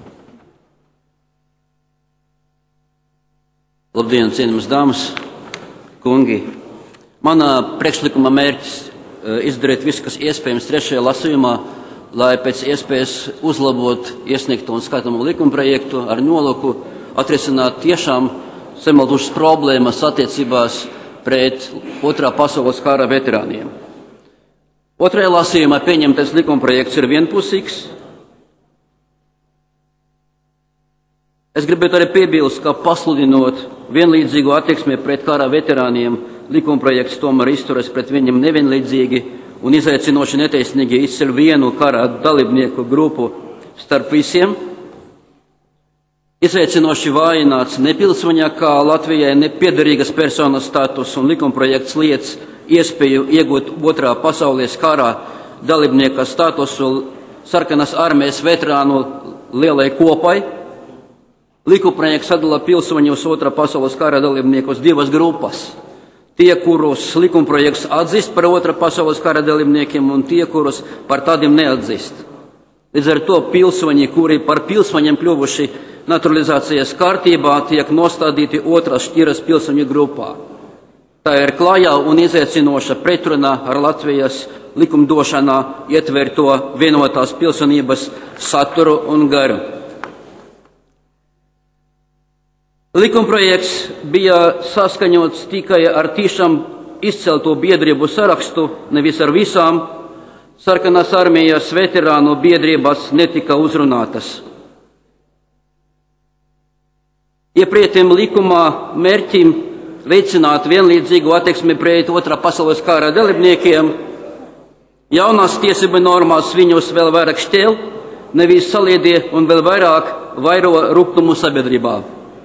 Labdien, cienījamas dāmas, kungi! Manā priekšlikuma mērķis izdarīt visu, kas iespējams trešajā lasījumā, lai pēc iespējas uzlabot iesniegto un skatāmo likumprojektu ar nolūku atrisināt tiešām samaldušas problēmas attiecībās pret otrā pasaules kara veterāniem. Otrajā lasījumā pieņemtais likumprojekts ir vienpusīgs. Es gribētu arī piebilst, ka pasludinot vienlīdzīgu attieksmi pret kara veterāniem, likumprojekts tomēr izturas pret viņiem nevienlīdzīgi un izaicinoši netaisnīgi izceļ vienu kara dalībnieku grupu starp visiem. Izaicinoši vājināts nepilsoņa kā Latvijai nepiederīgas personas status un likumprojekts liedz iespēju iegūt otrā pasaules kara dalībnieka statusu sarkanas armijas veterānu lielai kopai. Likumprojekts sadala pilsoņus otrā pasaules kara dalībniekus divas grupas. Tie, kurus likumprojekts atzīst par otrā pasaules kara dalībniekiem, un tie, kurus par tādiem neatzīst. Līdz ar to pilsoņi, kuri par pilsoņiem kļuvuši naturalizācijas kārtībā, tiek nostādīti otrās šķiras pilsoņu grupā. Tā ir klājā un izaicinoša pretrunā ar Latvijas likumdošanā ietverto vienotās pilsonības saturu un garu. Likumprojekts bija saskaņots tikai ar tiešām izcelto biedrību sarakstu, nevis ar visām. Sarkanās armijas veterānu biedrības netika uzrunātas. Iepriekšējiem likumā mērķim veicināt vienlīdzīgu attieksmi pret otrā pasaules kara dalībniekiem, jaunās tiesību normās viņus vēl vairāk šķēl, nevis saliedē un vēl vairāk vairo rupnumu sabiedrībā.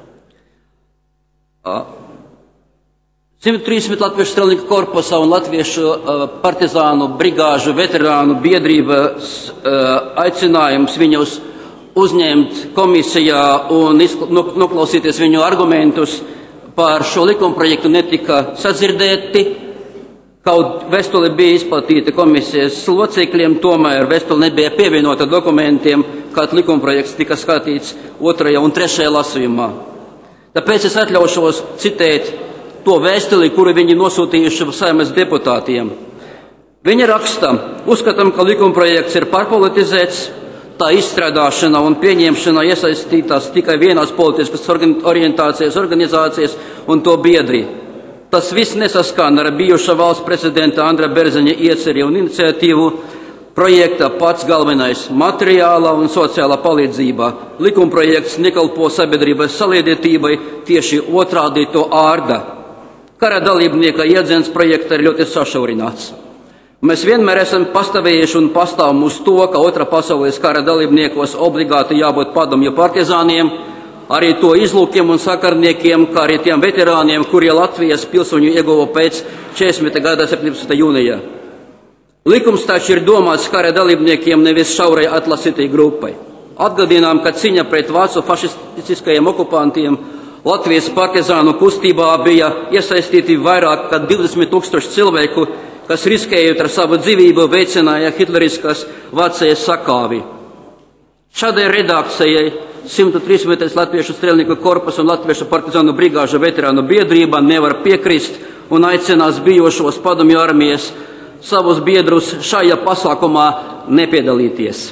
simt trīsdesmit Latviešu strelnieku korpusa un Latviešu uh, partizānu brigāžu veterānu biedrības uh, aicinājums viņus uzņemt komisijā un noklausīties viņu argumentus par šo likumprojektu netika sadzirdēti. Kaut vēstule bija izplatīta komisijas locekļiem, tomēr vēstule nebija pievienota dokumentiem, kad likumprojekts tika skatīts otrajā un trešajā lasījumā. Tāpēc es atļaušos citēt to vēstuli, kuru viņi nosūtījuši Saeimas deputātiem. Viņi raksta: uzskatām, ka likumprojekts ir pārpolitizēts, tā izstrādāšana un pieņemšana iesaistītās tikai vienās politiskas orientācijas organizācijas un to biedri. Tas viss nesaskan ar bijušā valsts prezidenta Andra Berzeņa ieceri un iniciatīvu. Projekta pats galvenais - materiālā un sociālā palīdzība. Likumprojekts nekalpo sabiedrības saliedētībai, tieši otrādi to ārda. Kara dalībnieka iedziens projekta ir ļoti sašaurināts. Mēs vienmēr esam pastāvējuši un pastāvam uz to, ka otrā pasaules kara dalībniekos obligāti jābūt padomju partizāniem, arī to izlūkiem un sakarniekiem, kā arī tiem veterāniem, kuri Latvijas pilsoņu ieguva pēc četrdesmit gada septiņpadsmitā jūnijā. Likums taču ir domāts kara dalībniekiem, nevis šaurai atlasītai grupai. Atgādinām, ka cīņa pret vācu fašistiskajiem okupantiem Latvijas partizānu kustībā bija iesaistīti vairāk kā divdesmit tūkstoši cilvēku, kas riskējot ar savu dzīvību veicināja hitleriskās Vācijas sakāvi. Šādai redakcijai simt trīsdesmit Latviešu strelnieku korpusa un Latviešu partizānu brigāžu veterānu biedrība nevar piekrist un aicinās bijušos padomju armijas savus biedrus šajā pasākumā nepiedalīties.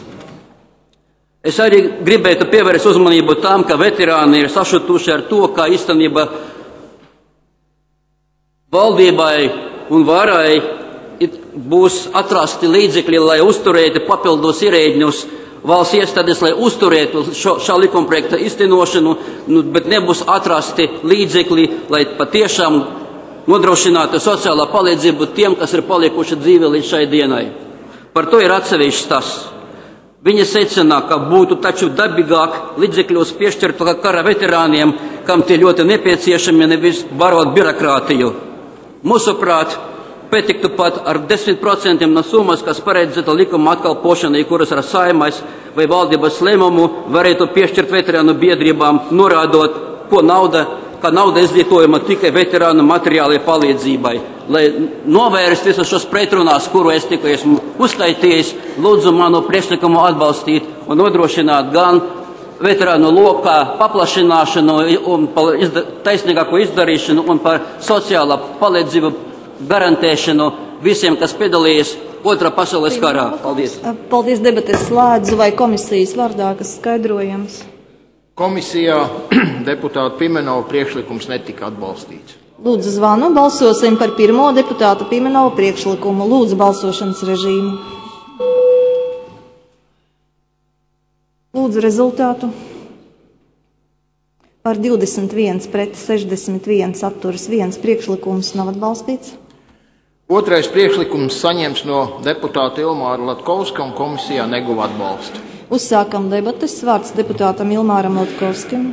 Es arī gribētu pievērst uzmanību tam, ka veterāni ir sašutuši ar to, ka īstenībā valdībai un varai būs atrasti līdzekļi, lai uzturētu papildus ierēģņus valsts iestādes, lai uzturētu šo, šā likumprojekta īstenošanu, nu, bet nebūs atrasti līdzekļi, lai patiešām nodrošinātu sociālā palīdzību tiem, kas ir palikuši dzīvi līdz šai dienai. Par to ir atsevišķs tas. Viņi secina, ka būtu taču dabīgāk līdzekļus piešķirt kara veterāniem, kam tie ļoti nepieciešami, nevis barot birokrātiju. Mūsuprāt, pietiktu pat ar desmit procentiem no summas, kas paredzēta likuma atkalpošanai, kuras ar Saeimas vai valdības lēmumu varētu piešķirt veterānu biedrībām, norādot, ko nauda, ka nauda izlietojama tikai veterānu materiālajai palīdzībai. Lai novērst visus šos pretrunās, kuru es tikai esmu uzskaitījis, lūdzu manu priekšlikumu atbalstīt un nodrošināt gan veterānu lokā paplašināšanu un izda, taisnīgāko izdarīšanu un par sociālā palīdzību garantēšanu visiem, kas piedalījies otrā pasaules karā. Paldies. Paldies, debates slēdzu. Vai komisijas vārdā, kas skaidrojams? Komisijā deputāta Pimenova priekšlikums netika atbalstīts. Lūdzu zvanu, balsosim par pirmo deputāta Pimenova priekšlikumu. Lūdzu balsošanas režīmu. Lūdzu rezultātu. Par divdesmit viens pret sešdesmit viens atturas viens priekšlikums nav atbalstīts. Otrais priekšlikums saņems no deputāta Ilmāra Latkovska un komisijā neguva atbalstu. Uzsākam debates. Vārds deputātam Ilmāram Latkovskim.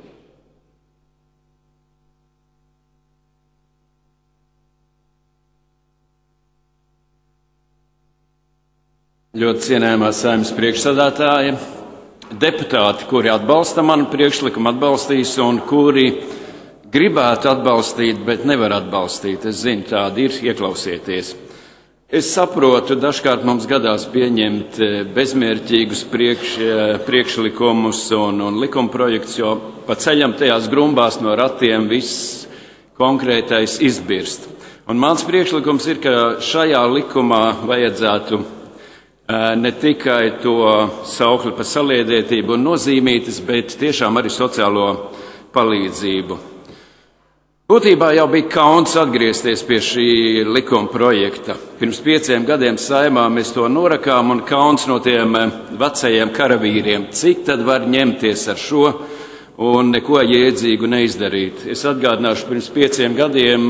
Ļoti cienējamā Saeimas priekšsēdētāja, deputāti, kuri atbalsta manu priekšlikumu, atbalstīs un kuri gribētu atbalstīt, bet nevar atbalstīt. Es zinu, tādi ir, ieklausieties. Es saprotu, dažkārt mums gadās pieņemt bezmērķīgus priekš, priekšlikumus un, un likumprojektus, jo pa ceļam tajās grumbās no ratiem viss konkrētais izbirst. Un mans priekšlikums ir, ka šajā likumā vajadzētu ne tikai to saukli par saliedētību un nozīmītas, bet tiešām arī sociālo palīdzību. Būtībā jau bija kauns atgriezties pie šī likuma projekta. Pirms pieciem gadiem Saeimā mēs to norakām un kauns no tiem vecajiem karavīriem. Cik tad var ņemties ar šo un neko jēdzīgu neizdarīt? Es atgādināšu, pirms pieciem gadiem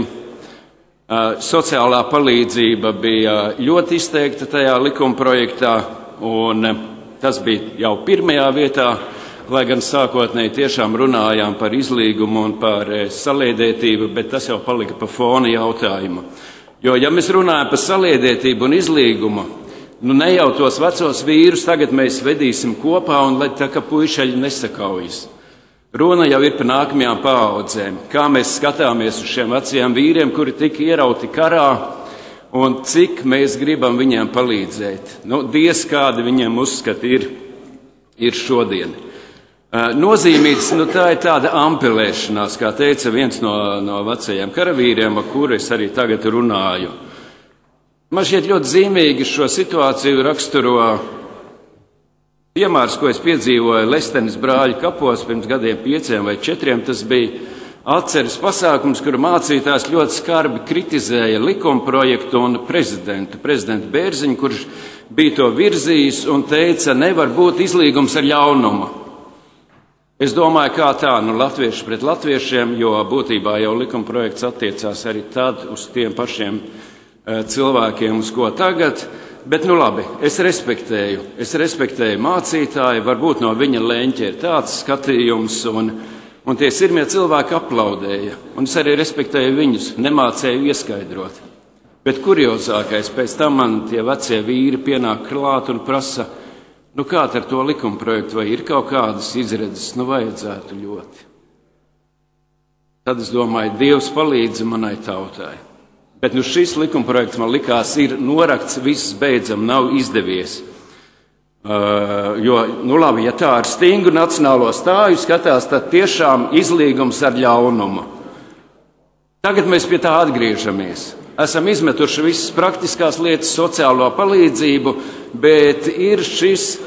sociālā palīdzība bija ļoti izteikta tajā likuma projektā, un Tas bija jau pirmajā vietā, lai gan sākotnēji tiešām runājām par izlīgumu un par saliedētību, bet tas jau palika pa fona jautājumu. Jo, ja mēs runājam par saliedētību un izlīgumu, nu ne jau tos vecos vīrus tagad mēs vedīsim kopā un lai tā kā puišaļi nesakaujas. Runa jau ir par nākamajām paaudzēm, kā mēs skatāmies uz šiem vecajiem vīriem, kuri tika ierauti karā, un cik mēs gribam viņiem palīdzēt. Nu, diez kādi viņiem uzskati ir, ir šodien. Nozīmīgs, nu tā ir tāda ampelēšanās, kā teica viens no, no vecajiem karavīriem, ar kuru es arī tagad runāju. Man šķiet ļoti zīmīgi šo situāciju raksturo piemērs, ko es piedzīvoju Lestenes brāļu kapos pirms gadiem pieciem vai četriem. Tas bija atceres pasākums, kuru mācītājs ļoti skarbi kritizēja likumprojektu un prezidentu, prezidentu Bērziņu, kurš bija to virzījis un teica, nevar būt izlīgums ar ļaunumu. Es domāju, kā tā, nu latvieši pret latviešiem, jo būtībā jau likumprojekts attiecās arī tad uz tiem pašiem uh, cilvēkiem, uz ko tagad. Bet, nu labi, es respektēju, es respektēju mācītāju, varbūt no viņa leņķa ir tāds skatījums, un, un tie sirmie cilvēki aplaudēja. Un es arī respektēju viņus, nemācēju ieskaidrot. Bet kuriozākais, pēc tam man tie vecie vīri pienāk klāt un prasa, nu kā ar to likumprojektu, vai ir kaut kādas izredzes, nu vajadzētu ļoti. Tad es domāju, Dievs palīdzi manai tautai. Bet nu šis likumprojekts, man likās, ir norakts, viss beidzam, nav izdevies. Uh, jo, nu labi, ja tā ar stingru nacionālo stāju skatās, tad tiešām izlīgums ar ļaunumu. Tagad mēs pie tā atgriežamies. Esam izmetuši visas praktiskās lietas, sociālo palīdzību, bet ir šis,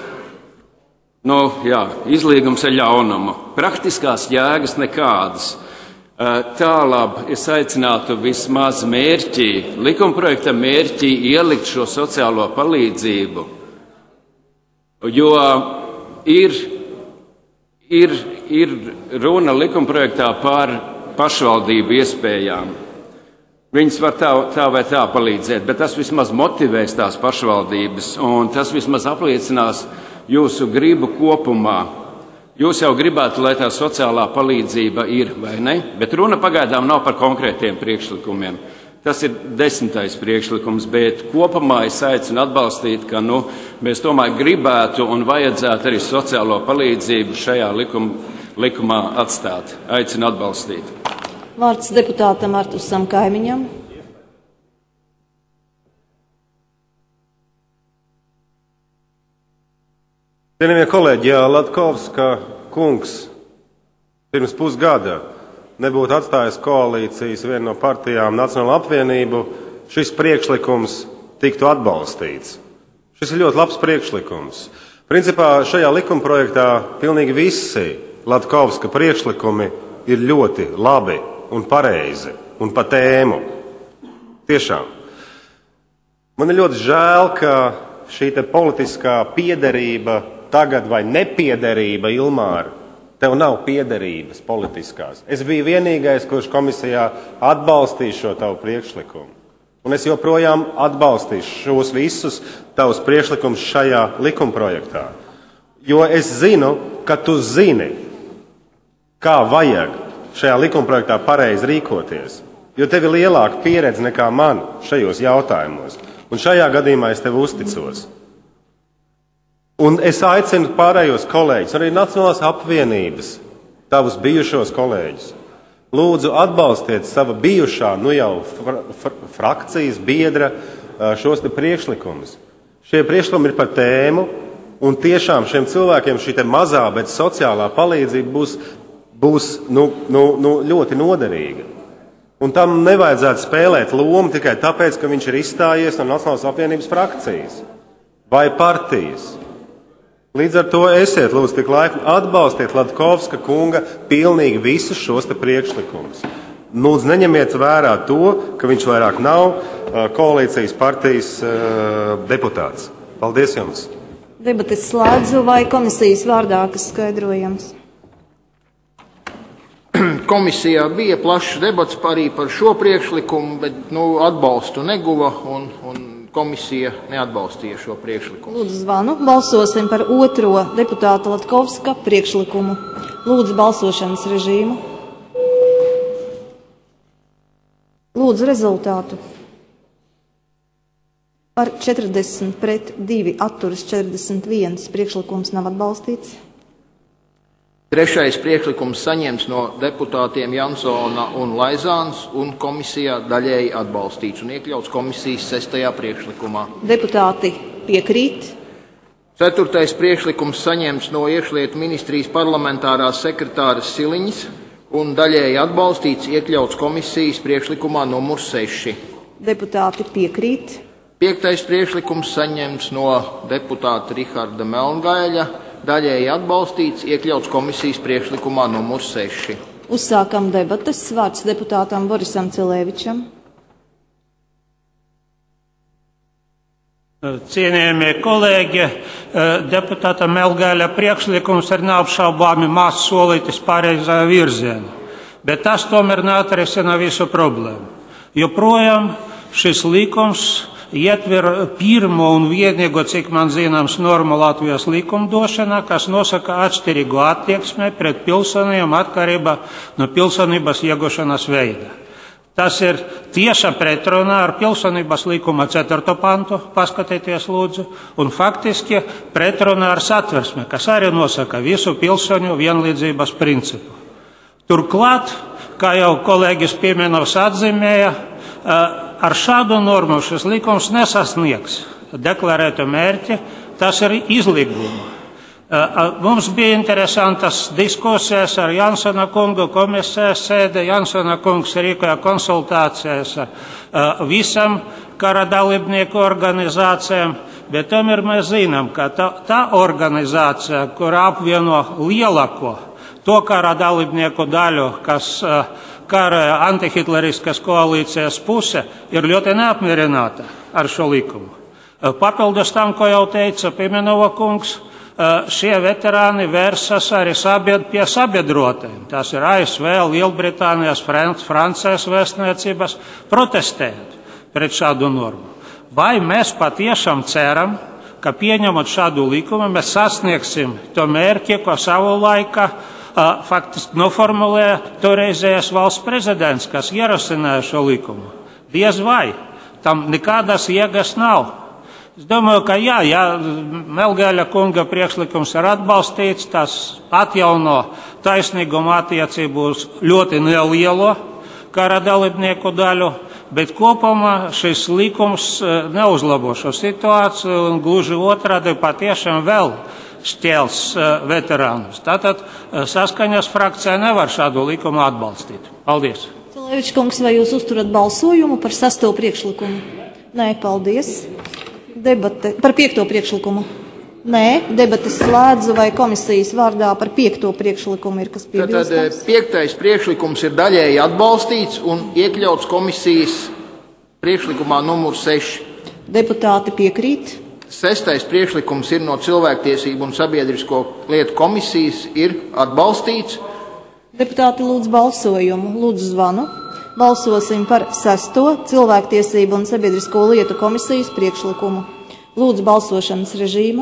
nu jā, izlīgums ar ļaunumu. Praktiskās jēgas nekādas. Tālāk es aicinātu vismaz mērķī, likumprojekta mērķī ielikt šo sociālo palīdzību, jo ir, ir, ir runa likumprojektā par pašvaldību iespējām. Viņas var tā, tā vai tā palīdzēt, bet tas vismaz motivēs tās pašvaldības un tas vismaz apliecinās jūsu gribu kopumā. Jūs jau gribētu, lai tā sociālā palīdzība ir, vai ne? Bet runa pagaidām nav par konkrētiem priekšlikumiem. Tas ir desmitais priekšlikums, bet kopumā es aicinu atbalstīt, ka nu, mēs tomēr gribētu un vajadzētu arī sociālo palīdzību šajā likum, likumā atstāt. Aicinu atbalstīt. Vārds deputātam Artusam Kaimiņam. Cienījamie kolēģi, ja Latkovska kungs pirms pusgada nebūtu atstājis koalīcijas vienu no partijām Nacionālo apvienību, šis priekšlikums tiktu atbalstīts. Šis ir ļoti labs priekšlikums. Principā šajā likumprojektā pilnīgi visi Latkovska priekšlikumi ir ļoti labi un pareizi un pa tēmu. Tiešām. Man ir ļoti žēl, ka šī te politiskā piederība tagad vai nepiederība, Ilmāra, tev nav piederības politiskās. Es biju vienīgais, kurš komisijā atbalstīja šo tavu priekšlikumu. Un es joprojām atbalstīšu šos visus tavus priekšlikumus šajā likumprojektā. Jo es zinu, ka tu zini, kā vajag šajā likumprojektā pareizi rīkoties. Jo tev ir lielāka pieredze nekā man šajos jautājumos. Un šajā gadījumā es tev uzticos. Un es aicinu pārējos kolēģus, arī Nacionālās apvienības, tavus bijušos kolēģus. Lūdzu, atbalstiet sava bijušā, nu jau fra, fra, frakcijas biedra šos te priekšlikumus. Šie priekšlikumi ir par tēmu, un tiešām šiem cilvēkiem šī te mazā, bet sociālā palīdzība būs, būs nu, nu, nu, ļoti noderīga. Un tam nevajadzētu spēlēt lomu tikai tāpēc, ka viņš ir izstājies no Nacionālās apvienības frakcijas vai partijas. Līdz ar to esiet, lūdzu, tik laipni atbalstiet Latkovska kunga pilnīgi visus šos te priekšlikumus. Lūdzu, neņemiet vērā to, ka viņš vairāk nav uh, koalīcijas partijas uh, deputāts. Paldies jums! Debates slēdzu vai komisijas vārdā, kas skaidrojams? Komisijā bija plašs debats arī par šo priekšlikumu, bet nu, atbalstu neguva un, un komisija neatbalstīja šo priekšlikumu. Lūdzu zvanu. Balsosim par otro deputāta Latkovska priekšlikumu. Lūdzu balsošanas režīmu. Lūdzu rezultātu. Par četrdesmit pret divi atturas četrdesmit viens priekšlikums nav atbalstīts. Trešais priekšlikums saņemts no deputātiem Jansona un Laizāns un komisijā daļēji atbalstīts un iekļauts komisijas sestajā priekšlikumā. Deputāti piekrīt. Ceturtais priekšlikums saņemts no iekšlietu ministrijas parlamentārās sekretāras Siliņas un daļēji atbalstīts iekļauts komisijas priekšlikumā numur seši. Deputāti piekrīt. Piektais priekšlikums saņemts no deputāta Riharda Melngaļa, daļēji atbalstīts, iekļauts komisijas priekšlikumā numur seši. Uzsākam debates. Vārds deputātam Borisam Cilēvičam. Cienījamie kolēģi, deputāta Melngaļa priekšlikums ir neapšaubāmi mazs solītis pareizā virzienā, bet tas tomēr neatrisina visu problēmu. Joprojām šis likums ietver pirmo un vienīgo, cik man zināms, normu Latvijas likumdošanā, kas nosaka atšķirīgu attieksmi pret pilsoniem atkarībā no pilsonības iegūšanas veida. Tas ir tieša pretrunā ar pilsonības likuma ceturto pantu, paskatieties lūdzu, un faktiski pretrunā ar Satversmi, kas arī nosaka visu pilsoņu vienlīdzības principu. Turklāt, kā jau kolēģis Piemenovs atzīmēja, ar šādu normu šis likums nesasniegs deklarētu mērķi, tas ir izlīguma. Mums bija interesantas diskusijas ar Jansona kungu komisijas sēde. Jansona kungs rīkoja konsultācijas visam kara dalībnieku organizācijām, bet tomēr mēs zinām, ka tā, tā organizācija, kur apvieno lielāko to kara dalībnieku daļu, kas kara antihitleriskas koalīcijas puse, ir ļoti neapmierināta ar šo likumu. Papildus tam, ko jau teica Pimenova kungs, šie veterāni vērsas arī sabied, pie sabiedrotēm. Tas ir A S V, Lielbritānijas, Francijas vēstniecības, protestējot pret šādu normu. Vai mēs patiešām ceram, ka pieņemot šādu likumu, mēs sasniegsim to mērķi, ko savu laiku faktiski noformulēja toreizējais valsts prezidents, kas ierosināja šo likumu? Diez vai. Tam nekādas jēgas nav. Es domāju, ka jā, ja Melngaļa kunga priekšlikums ir atbalstīts, tas atjauno taisnīgumu attiecību uz ļoti nelielo kara dalībnieku daļu, bet kopumā šis likums neuzlabo šo situāciju un gluži otrādi patiešām vēl šķēls veterānus. Tātad Saskaņas frakcija nevar šādu likumu atbalstīt. Paldies. Cilēvičs kungs, vai jūs uzturat balsojumu par sesto priekšlikumu? Nē, paldies. Debate par piekto priekšlikumu. Nē, debates slēdzu, vai komisijas vārdā par piekto priekšlikumu ir kas piebilstams? Tātad piektais priekšlikums ir daļēji atbalstīts un iekļauts komisijas priekšlikumā numur seši. Deputāti piekrīt. Sestais priekšlikums ir no Cilvēktiesību un sabiedrisko lietu komisijas, ir atbalstīts. Deputāti lūdzu balsojumu, lūdzu zvanu. Balsosim par sesto Cilvēktiesību un sabiedrisko lietu komisijas priekšlikumu. Lūdzu balsošanas režīmu.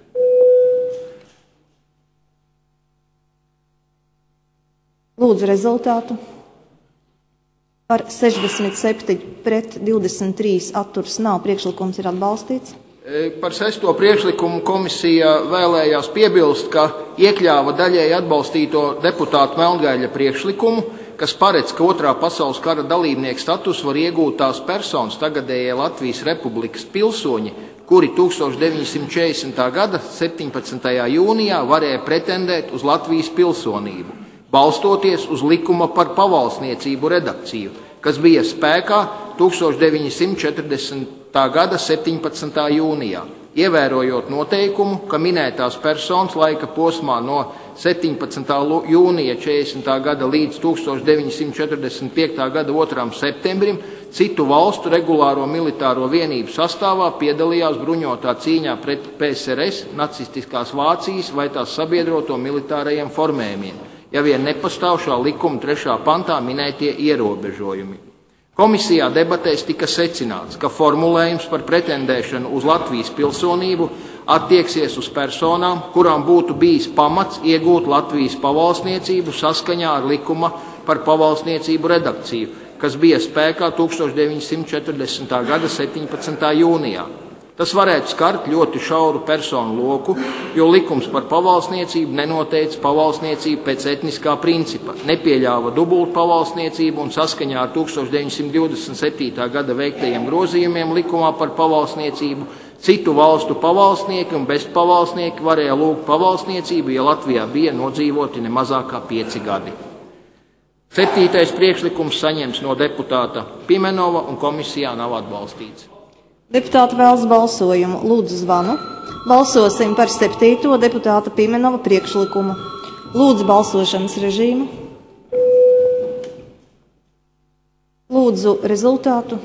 Lūdzu rezultātu. Par sešdesmit septiņi pret divdesmit trīs atturs nav, priekšlikums ir atbalstīts. Par sesto priekšlikumu komisija vēlējās piebilst, ka iekļāva daļēji atbalstīto deputātu Melngaļa priekšlikumu, kas paredz, ka otrā pasaules kara dalībnieku status var iegūt tās personas tagadējie Latvijas Republikas pilsoņi, kuri tūkstoš deviņsimt četrdesmitā gada septiņpadsmitajā jūnijā varēja pretendēt uz Latvijas pilsonību, balstoties uz likuma par pavalsniecību redakciju, kas bija spēkā tūkstoš deviņsimt četrdesmitā gada septiņpadsmitā jūnijā, ievērojot noteikumu, ka minētās personas laika posmā no septiņpadsmitā jūnija četrdesmitā gada līdz tūkstoš deviņsimt četrdesmit piektā gada otram septembrim citu valstu regulāro militāro vienību sastāvā piedalījās bruņotā cīņā pret P S R S, nacistiskās Vācijas vai tās sabiedroto militārajiem formējumiem, ja vien nepastāv šā likuma trešā pantā minētie ierobežojumi. Komisijā debatēs tika secināts, ka formulējums par pretendēšanu uz Latvijas pilsonību attieksies uz personām, kurām būtu bijis pamats iegūt Latvijas pavalsniecību saskaņā ar likuma par pavalsniecību redakciju, kas bija spēkā tukstovš deviņsimt četrdesmitā gada septiņpadsmitā jūnijā. Tas varētu skart ļoti šauru personu loku, jo likums par pavalsniecību nenoteica pavalsniecību pēc etniskā principa, nepieļāva dubultu pavalsniecību un saskaņā ar tukstovš deviņsimt divdesmit septītā gada veiktajiem grozījumiem likumā par pavalsniecību citu valstu pavalsnieki un bezpavalsnieki varēja lūgt pavalsniecību, ja Latvijā bija nodzīvoti ne mazākā pieci gadi. Septītais priekšlikums saņems no deputāta Pimenova un komisijā nav atbalstīts. Deputāti vēlas balsojumu. Lūdzu zvanu. Balsosim par septīto deputāta Pimenova priekšlikumu. Lūdzu balsošanas režīmu. Lūdzu rezultātu.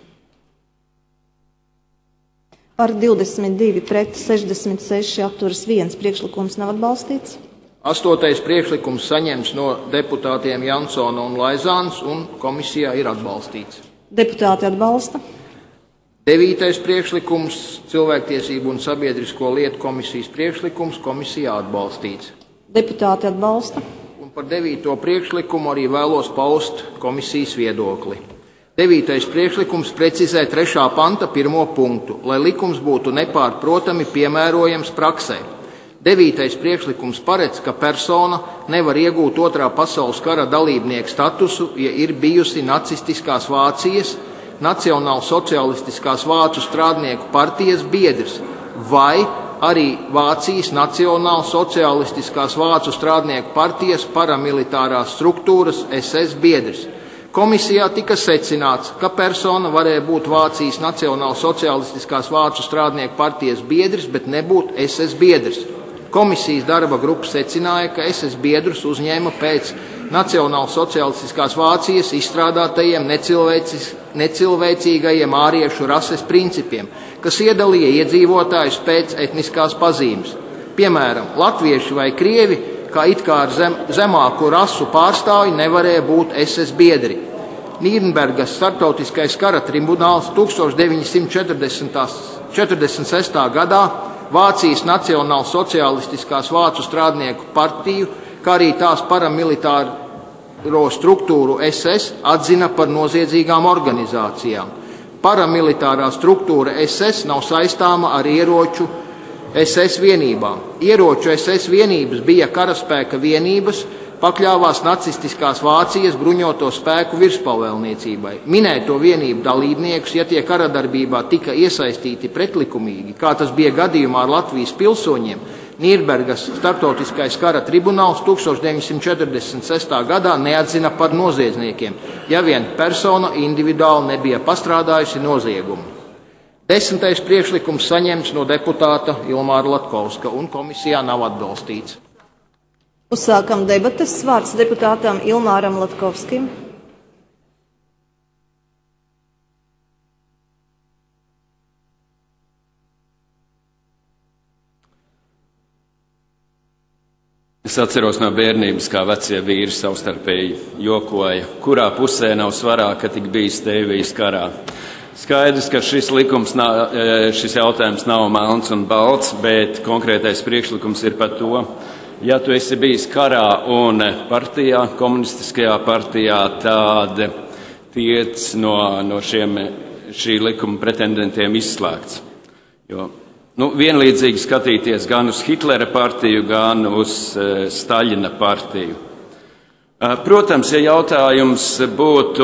Par divdesmit divi pret sešdesmit seši atturas viens priekšlikums nav atbalstīts. Astotais priekšlikums saņems no deputātiem Jansona un Laizāns un komisijā ir atbalstīts. Deputāti atbalsta. Devītais priekšlikums, cilvēktiesību un sabiedrisko lietu komisijas priekšlikums, komisijā atbalstīts. Deputāti atbalsta. Un par devīto priekšlikumu arī vēlos paust komisijas viedokli. Devītais priekšlikums precizē trešā panta pirmo punktu, lai likums būtu nepārprotami piemērojams praksē. Devītais priekšlikums paredz, ka persona nevar iegūt otrā pasaules kara dalībnieku statusu, ja ir bijusi nacistiskās Vācijas, Nacionālsocialistiskās Vācu strādnieku partijas biedrs vai arī Vācijas Nacionālsocialistiskās Vācu strādnieku partijas paramilitārās struktūras es es biedrs. Komisijā tika secināts, ka persona varēja būt Vācijas Nacionālsocialistiskās Vācu strādnieku partijas biedrs, bet nebūt es es biedrs. Komisijas darba grupa secināja, ka es es biedrus uzņēma pēc Nacionālsocialistiskās Vācijas izstrādātajiem necilvēcīgajiem āriešu rases principiem, kas iedalīja iedzīvotājus pēc etniskās pazīmes. Piemēram, latvieši vai krievi, kā it kā ar zem, zemāku rasu pārstāvji, nevarēja būt es es biedri. Nīrnbergas starptautiskais kara tribunāls tukstovš deviņsimt četrdesmit sestā gadā Vācijas Nacionālsocialistiskās Vācu strādnieku partiju, kā arī tās paramilitāro struktūru es es atzina par noziedzīgām organizācijām. Paramilitārā struktūra es es nav saistāma ar ieroču es es vienībām. Ieroču es es vienības bija karaspēka vienības, pakļāvās nacistiskās Vācijas bruņoto spēku virspavēlniecībai. Minēto vienību dalībniekus, ja tie karadarbībā tika iesaistīti pretlikumīgi, kā tas bija gadījumā ar Latvijas pilsoņiem, Nīrnbergas starptautiskais kara tribunāls tukstovš deviņsimt četrdesmit sestā gadā neatzina par noziedzniekiem, ja vien persona individuāli nebija pastrādājusi noziegumu. Desmitais priekšlikums saņemts no deputāta Ilmāra Latkovska un komisijā nav atbalstīts. Uzsākam debates. Vārds deputātam Ilmāram Latkovskim. Es atceros no bērnības, kā vecie vīri savstarpēji jokoja, kurā pusē nav svarā, ka tik bijis tēvijas karā. Skaidrs, ka šis, likums, nav, šis jautājums nav melns un balts, bet konkrētais priekšlikums ir par to, ja tu esi bijis karā un partijā, komunistiskajā partijā, tad tiec no, no šiem, šī likuma pretendentiem izslēgts. Jo, nu, vienlīdzīgi skatīties gan uz Hitlera partiju, gan uz uh, Staļina partiju. Uh, protams, ja jautājums būtu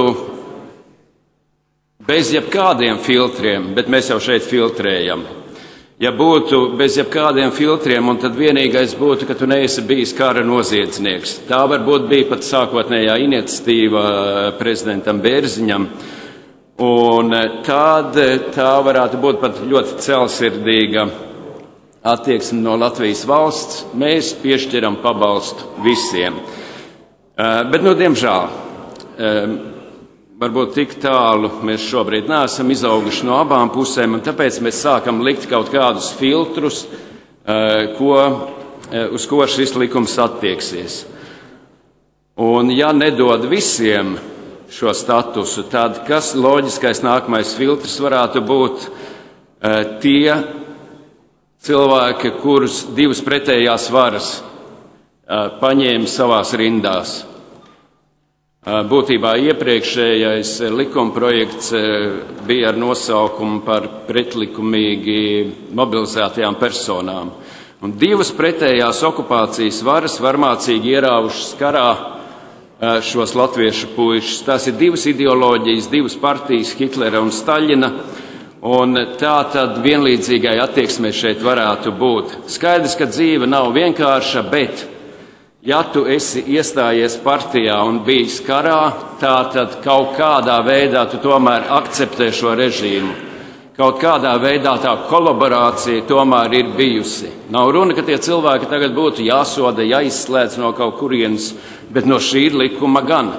bez jebkādiem filtriem, bet mēs jau šeit filtrējam, ja būtu bez jebkādiem filtriem, un tad vienīgais būtu, ka tu neesi bijis kara noziedznieks. Tā varbūt bija pat sākotnējā iniciatīva prezidentam Bērziņam, un tad tā varētu būt pat ļoti celsirdīga attieksme no Latvijas valsts. Mēs piešķiram pabalstu visiem. Bet, nu, diemžēl, varbūt tik tālu mēs šobrīd neesam izauguši no abām pusēm, un tāpēc mēs sākam likt kaut kādus filtrus, ko, uz ko šis likums attieksies. Un ja nedod visiem, šo statusu, tad kas loģiskais nākamais filtrs varētu būt tie cilvēki, kurus divas pretējās varas paņēma savās rindās. Būtībā iepriekšējais likumprojekts bija ar nosaukumu par pretlikumīgi mobilizētajām personām. Un divas pretējās okupācijas varas varmācīgi ierāvušas karā šos latviešu puišus. Tās ir divas ideoloģijas, divas partijas, Hitlera un Staļina, un tā tad vienlīdzīgai attieksmē šeit varētu būt. Skaidrs, ka dzīve nav vienkārša, bet ja tu esi iestājies partijā un bijis karā, tā tad kaut kādā veidā tu tomēr akceptē šo režīmu. Kaut kādā veidā tā kolaborācija tomēr ir bijusi. Nav runa, ka tie cilvēki tagad būtu jāsoda, jāizslēdz no kaut kurienes, bet no šī likuma gan.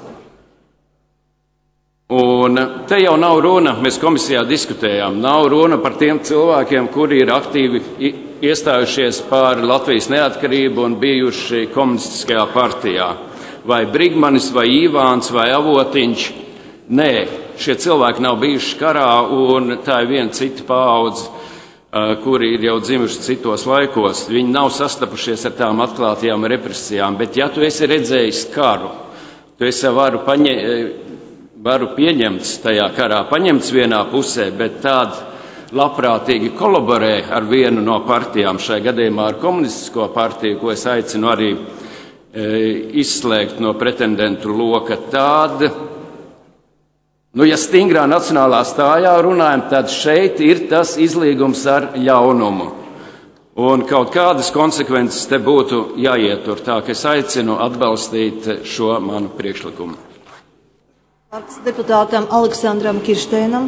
Un te jau nav runa, mēs komisijā diskutējām, nav runa par tiem cilvēkiem, kuri ir aktīvi iestājušies par Latvijas neatkarību un bijuši komunistiskajā partijā. Vai Brigmanis, vai Ivāns, vai Avotiņš. Nē, šie cilvēki nav bijuši karā, un tā ir viena cita paudze, kuri ir jau dzimuši citos laikos. Viņi nav sastapušies ar tām atklātajām represijām, bet ja tu esi redzējis karu, tu esi varu, paņē, varu pieņemts tajā karā, paņemts vienā pusē, bet tād labprātīgi kolaborē ar vienu no partijām, šai gadījumā ar komunistisko partiju, ko es aicinu arī e, izslēgt no pretendentu loka, tāda. Nu, ja stingrā nacionālā stājā runājam, tad šeit ir tas izlīgums ar ļaunumu. Un kaut kādas konsekvences te būtu jāietur, tā ka es aicinu atbalstīt šo manu priekšlikumu. Vārds deputātam Aleksandram Kiršteinam.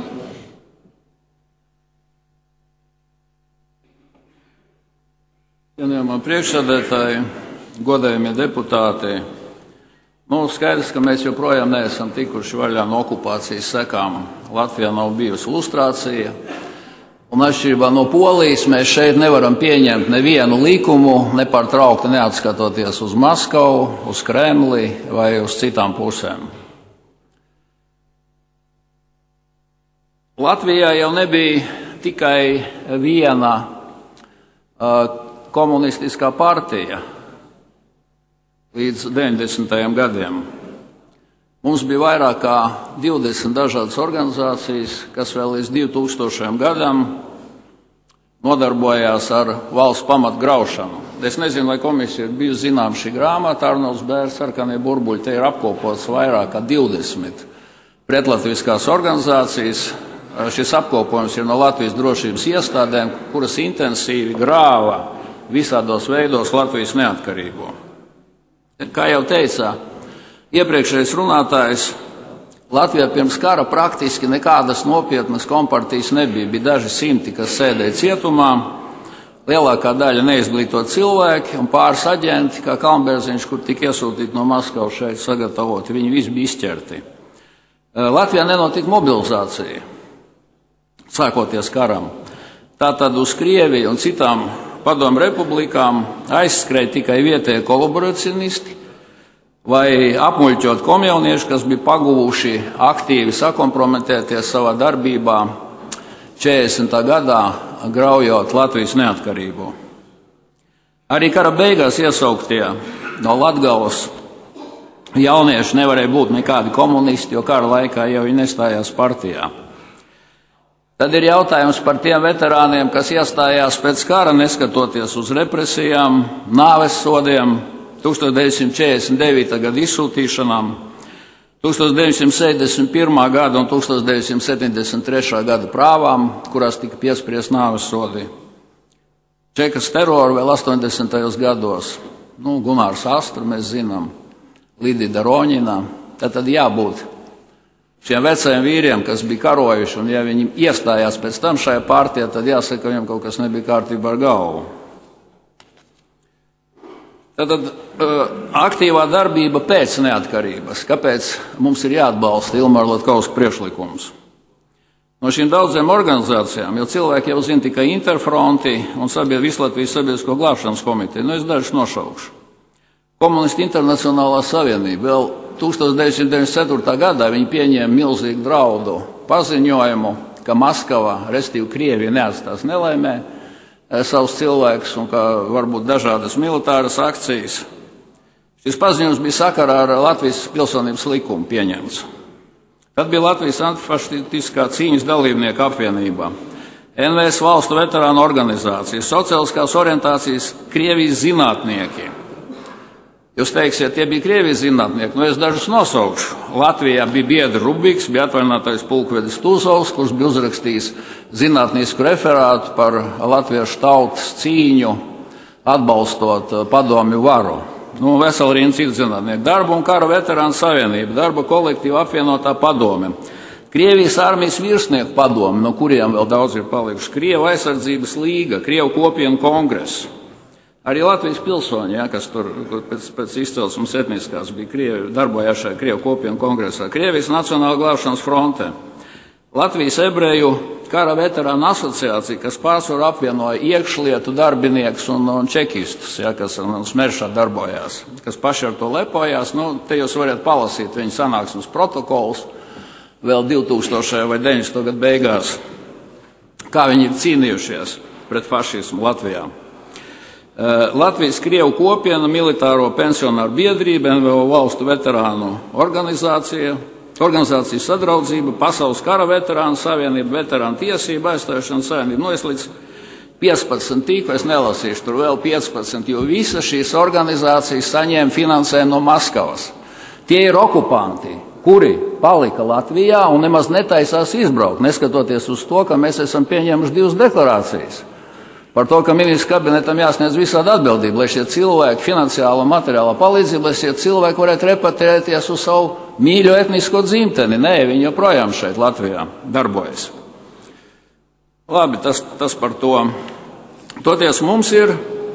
Cienījamā priekšsēdētāji, godējamie deputāti, nu, skaidrs, ka mēs joprojām neesam tikuši vaļā no okupācijas sekām. Latvijā nav bijusi lustrācija, un atšķirībā no Polijas mēs šeit nevaram pieņemt nevienu likumu, nepārtraukti neatskatoties uz Maskavu, uz Kremli vai uz citām pusēm. Latvijā jau nebija tikai viena uh, komunistiskā partija līdz deviņdesmitajiem gadiem. Mums bija vairāk kā divdesmit dažādas organizācijas, kas vēl līdz divtūkstošajam gadam nodarbojās ar valsts pamatu graušanu. Es nezinu, vai komisija ir bijusi zinām šī grāmata, Arnolds Bērs, sarkanie burbuļi, te ir apkopots vairāk kā divdesmit pretlatviskās organizācijas. Šis apkopojums ir no Latvijas drošības iestādēm, kuras intensīvi grāva visādos veidos Latvijas neatkarību. Kā jau teica iepriekšējais runātājs, Latvijā pirms kara praktiski nekādas nopietnas kompartijas nebija. Bija daži simti, kas sēdēja cietumā, lielākā daļa neizglītot cilvēki un pāris aģenti, kā Kalnbērziņš, kur tika iesūtīti no Maskavas šeit sagatavoti. Viņi visi bija izķerti. Latvijā nenotika mobilizācija, sākoties karam. Tātad uz Krieviju un citām padomu republikām aizskrēja tikai vietēji kolaboracionisti vai apmuļķot komjaunieši, kas bija paguvuši aktīvi sakompromitēties savā darbībā četrdesmitā gadā, graujot Latvijas neatkarību. Arī kara beigās iesauktie no Latgales jaunieši nevarēja būt nekādi komunisti, jo kara laikā jau viņi nestājās partijā. Tad ir jautājums par tiem veterāniem, kas iestājās pēc kara, neskatoties uz represijām, nāves sodiem, tūkstoš deviņsimt četrdesmit devītā gada izsūtīšanām, tūkstoš deviņsimt sešdesmit pirmā gada un tūkstoš deviņsimt septiņdesmit trešā gada prāvām, kurās tika piespriest nāves sodi. Čekas teroru vēl astoņdesmitajos gados. Nu, Gunārs Astra, mēs zinām, Lidija Roņina. Tad, tad jābūt šiem vecajiem vīriem, kas bija karojuši, un ja viņi iestājās pēc tam šajā partijā, tad jāsaka, ka viņam kaut kas nebija kārtībā ar galvu. Tātad aktīvā darbība pēc neatkarības. Kāpēc mums ir jāatbalsta Ilmara Latkovska priekšlikums? No šīm daudziem organizācijām, jo cilvēki jau zina tikai Interfronti un Vislatvijas sabiedrisko glābšanas komiteju, nu es dažus nošaukšu. Komunistu Internacionālā savienība vēl tūkstoš deviņsimt deviņdesmit ceturtā gadā viņi pieņēma milzīgu draudu paziņojumu, ka Maskava, restīvi Krievija, neatstās nelaimē savus cilvēkus un ka varbūt dažādas militāras akcijas. Šis paziņojums bija sakarā ar Latvijas pilsonības likumu pieņemts. Tad bija Latvijas antifašistiskā cīņas dalībnieku apvienībā, N V S valstu veterānu organizācijas, sociāliskās orientācijas Krievijas zinātnieki. Jūs teiksiet, tie bija Krievijas zinātnieki, nu es dažus nosaukšu. Latvijā bija biedri Rubiks, bija atvainātais pulkvedis Tūzovs, kurš bija uzrakstījis zinātnisku referātu par latviešu tautas cīņu, atbalstot padomju varu. Nu, veseli rīna citu zinātnieku. Darba un kara veterānu savienība, darba kolektīva apvienotā padome. Krievijas armijas virsnieku padome, no kuriem vēl daudz ir palikuši. Krievu aizsardzības līga, Krievu kopienu kongress. Arī Latvijas pilsoņi, ja, kas tur pēc, pēc izcelsmes etniskās bija Krievi, darbojās šajā Krievu kopienu kongresā. Krievijas Nacionāla glābšanas frontē. Latvijas ebreju kara veterāna asociācija, kas pārsvarā apvienoja iekšlietu darbiniekus un, un čekistus, ja, kas Smeršā darbojās, kas paši ar to lepojās. Nu, te jūs varat palasīt viņu sanāksmes protokolus vēl divtūkstošajā vai deviņdesmito gadu beigās, kā viņi ir cīnījušies pret fašismu Latvijā. Latvijas Krievu kopiena, militāro pensionāru biedrība, N V O valstu veterānu organizācija, organizācijas sadraudzība, Pasaules kara veterānu savienība, veterānu tiesība, aizstāšanas savienība. Nu, es līdz piecpadsmit tīku, es nelasīšu, tur vēl piecpadsmit, jo visas šīs organizācijas saņēma finansējumu no Maskavas. Tie ir okupanti, kuri palika Latvijā un nemaz netaisās izbraukt, neskatoties uz to, ka mēs esam pieņēmuši divas deklarācijas. Par to, ka ministrs kabinetam jāsniedz visādi atbildība, lai šie cilvēki finansiāla un materiāla palīdzība, lai šie cilvēki varētu repatriēties uz savu mīļo etnisko dzimteni. Nē, viņi joprojām šeit Latvijā darbojas. Labi, tas, tas par to. Toties mums ir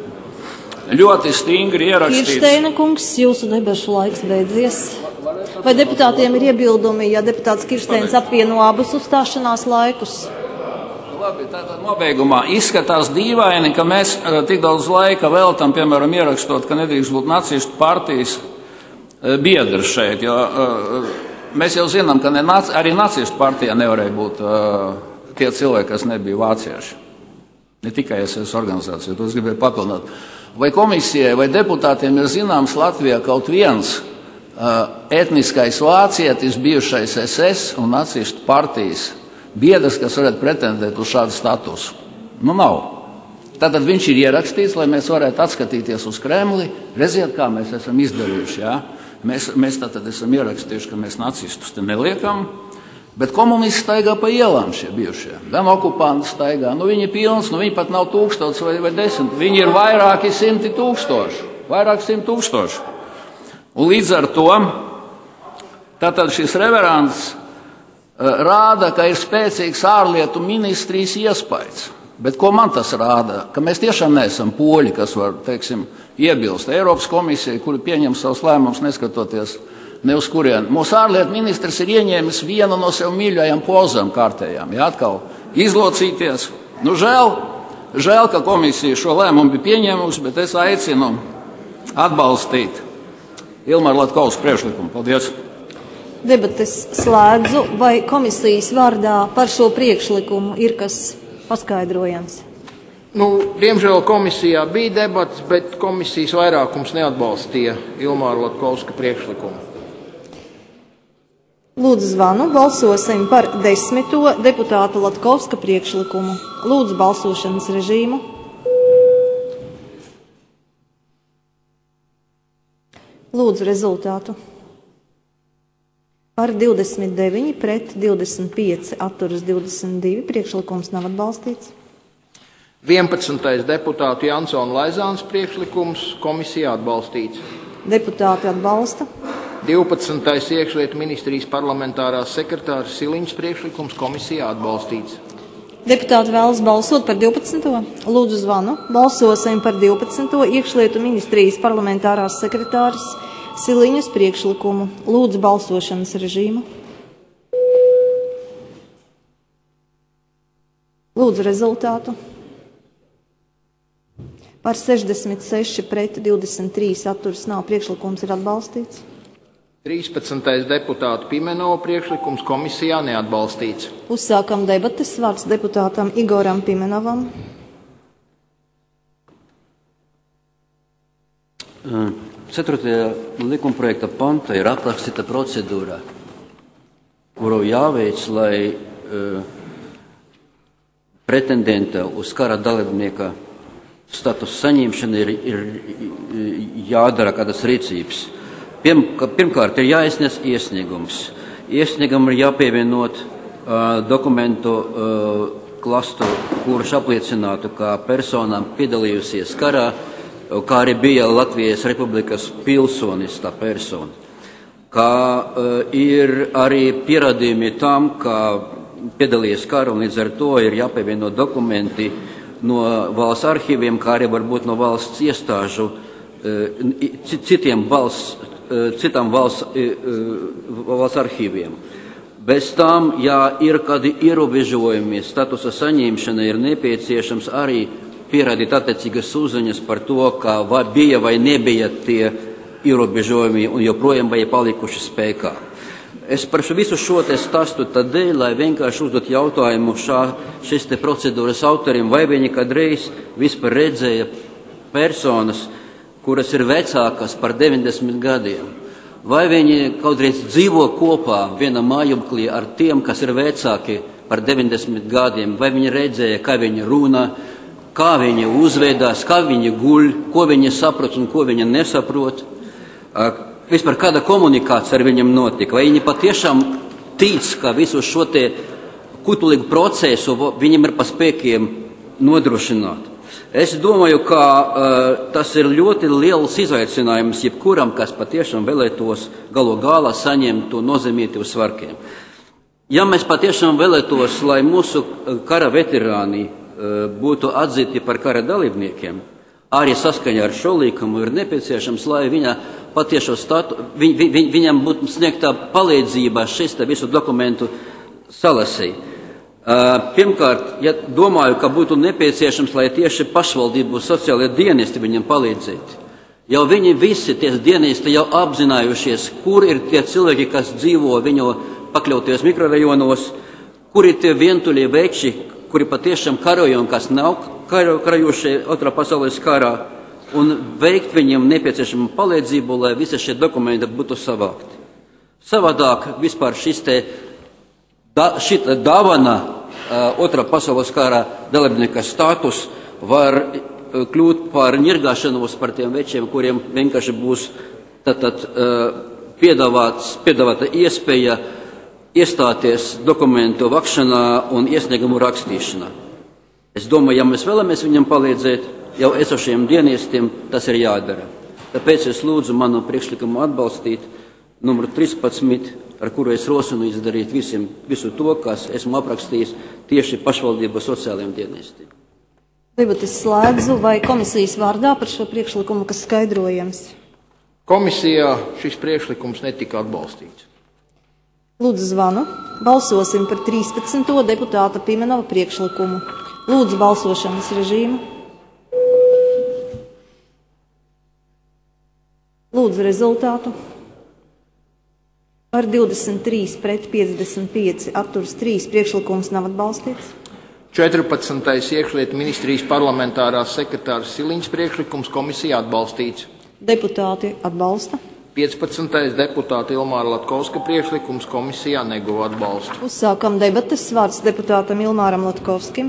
ļoti stingri ierakstīts. Kirsteina kungs, jūsu debašu laiks beidzies. Vai deputātiem ir iebildumi, ja deputāts Kirsteins apvieno abus uzstāšanās laikus? Labi, tātad nobeigumā izskatās dīvaini, ka mēs uh, tik daudz laika veltam, piemēram, ierakstot, ka nedrīkst būt nacistu partijas uh, biedri šeit, jo uh, mēs jau zinām, ka ne, nac, arī nacistu partijā nevarēja būt uh, tie cilvēki, kas nebija vācieši. Ne tikai S S organizācija, to es gribēju papildināt. Vai komisijai, vai deputātiem ir zināms Latvijā kaut viens uh, etniskais vācietis, bijušais S S un nacistu partijas biedrs, kas varētu pretendēt uz šādu statusu? Nu, nav. Tātad viņš ir ierakstīts, lai mēs varētu atskatīties uz Kremli. Redziet, kā mēs esam izdarījuši, jā? Mēs, mēs tātad esam ierakstījuši, ka mēs nacistus te neliekam, bet komunisti staigā pa ielām šie bijušie. Gan okupanti staigā. Nu, viņi ir pilns, nu, viņi pat nav tūkstots vai, vai desmit. Viņi ir vairāki simti tūkstoši. Vairāki simti tūkstoši. Un līdz ar to, tātad šis reverants rāda, ka ir spēcīgs ārlietu ministrijas iespējas. Bet ko man tas rāda? Ka mēs tiešām neesam poļi, kas var, teiksim, iebilst Eiropas komisijai, kuri pieņem savus lēmumus neskatoties ne uz kurien. Mūsu ārlietu ministrs ir ieņēmis vienu no sev mīļajām pozām kārtējām. Ja, atkal izlocīties. Nu, žēl, žēl, ka komisija šo lēmumu bija pieņēmusi, bet es aicinu atbalstīt Ilmara Latkovska priekšlikumu. Paldies! Debates slēdzu, vai komisijas vārdā par šo priekšlikumu ir kas paskaidrojams? Nu, diemžēl komisijā bija debats, bet komisijas vairākums neatbalstīja Ilmāra Latkovska priekšlikumu. Lūdzu zvanu, balsosim par desmito deputāta Latkovska priekšlikumu. Lūdzu balsošanas režīmu. Lūdzu rezultātu. Par divdesmit deviņi pret divdesmit pieci atturas divdesmit divi. Priekšlikums nav atbalstīts. vienpadsmitais deputātu Jansona Laizāns priekšlikums komisijā atbalstīts. Deputāti atbalsta. divpadsmitais iekšlietu ministrijas parlamentārās sekretāras Siliņas priekšlikums komisijā atbalstīts. Deputāti vēlas balsot par divpadsmito. Lūdzu zvanu. Balsosim par divpadsmito iekšlietu ministrijas parlamentārās sekretāras Siliņas priekšlikumu. Lūdzu balsošanas režīmu. Lūdzu rezultātu. Par sešdesmit seši pret divdesmit trīs atturas nav. Priekšlikums ir atbalstīts. trīspadsmitais deputāta Pimenova priekšlikums, komisijā neatbalstīts. Uzsākam debates. Vārds deputātam Igoram Pimenovam. Ceturtajā likumprojekta pantā ir aprakstīta procedūra, kuru jāveic, lai uh, pretendenta uz kara dalībnieka status saņemšana ir, ir jādara kādas rīcības. Pirm, pirmkārt, ir jāiesniedz iesniegums. Iesniegumam ir jāpievienot uh, dokumentu uh, klastu, kurš apliecinātu, ka personām piedalījusies karā, kā arī bija Latvijas Republikas pilsonis tā persona. Kā uh, ir arī pierādījumi tam, ka piedalījies karā, un līdz ar to ir jāpievienot dokumenti no valsts arhīviem, kā arī varbūt no valsts iestāžu, uh, citiem valsts, uh, citām valsts, uh, valsts arhīviem. Bez tām, ja ir kādi ierobežojumi statusa saņemšana, ir nepieciešams arī pierādīt attiecīgas uzziņas par to, ka vai bija vai nebija tie ierobežojumi un joprojām vai palikuši spēkā. Es par visu šo te stāstu tādēļ, lai vienkārši uzdot jautājumu šā, šis te procedūras autoriem, vai viņi kādreiz vispār redzēja personas, kuras ir vecākas par deviņdesmit gadiem. Vai viņi kādreiz dzīvo kopā vienā mājuklī ar tiem, kas ir vecāki par deviņdesmit gadiem, vai viņi redzēja, kā viņi runā, kā viņi uzvedās, kā viņi guļ, ko viņi saprot un ko viņi nesaprot, vispār kāda komunikācija ar viņiem notika, vai viņi patiešām tic, ka visu šo te kutulīgu procesu viņiem ir pa spēkiem nodrošināt. Es domāju, ka uh, tas ir ļoti liels izaicinājums jebkuram, kas patiešām vēlētos galu galā saņemt to nozīmīti uz svarkiem. Ja mēs patiešām vēlētos, lai mūsu kara veterāni būtu atzīti par kara dalībniekiem, arī saskaņā ar šo likumu ir nepieciešams, lai viņa patiešo statu, viņ, viņ, viņam būtu sniegta palīdzība šis te visu dokumentu salasī. Pirmkārt, ja domāju, ka būtu nepieciešams, lai tieši pašvaldību sociālajie dienesti viņam palīdzētu. Jau viņi visi tie dienesti jau apzinājušies, kur ir tie cilvēki, kas dzīvo viņu pakļautajos mikrorajonos, kur ir tie vientuļie veči, kuri patiešām karoja un kas nav karojuši otrā pasaules karā, un veikt viņiem nepieciešamu palīdzību, lai visi šie dokumenti būtu savākti. Savādāk vispār šis te da, šita dāvana uh, otrā pasaules karā dalībnieka status var uh, kļūt par ņirgāšanos par tiem večiem, kuriem vienkārši būs tātad uh, piedāvāts, piedāvāta iespēja iestāties dokumentu vakšanā un iesniegumu rakstīšanā. Es domāju, ja mēs vēlamies viņam palīdzēt, jau esošiem dienestiem tas ir jādara. Tāpēc es lūdzu manu priekšlikumu atbalstīt numuru trīspadsmit, ar kuru es rosinu izdarīt visiem, visu to, kas esmu aprakstījis tieši pašvaldību sociālajiem dienestiem. Debates slēdzu, vai komisijas vārdā par šo priekšlikumu, kas skaidrojams? Komisijā šis priekšlikums netika atbalstīts. Lūdzu zvanu. Balsosim par trīspadsmito deputāta Pimenova priekšlikumu. Lūdzu balsošanas režīmu. Lūdzu rezultātu. Par divdesmit trīs pret piecdesmit pieci atturs trīs priekšlikums nav atbalstīts. četrpadsmitais iekšlietu ministrijas parlamentārās sekretārs Siliņas priekšlikums komisijā atbalstīts. Deputāti atbalsta. piecpadsmitais deputāta Ilmāra Latkovska priekšlikums komisijā neguva atbalstu. Uzsākam debates. Vārds deputātam Ilmāram Latkovskim.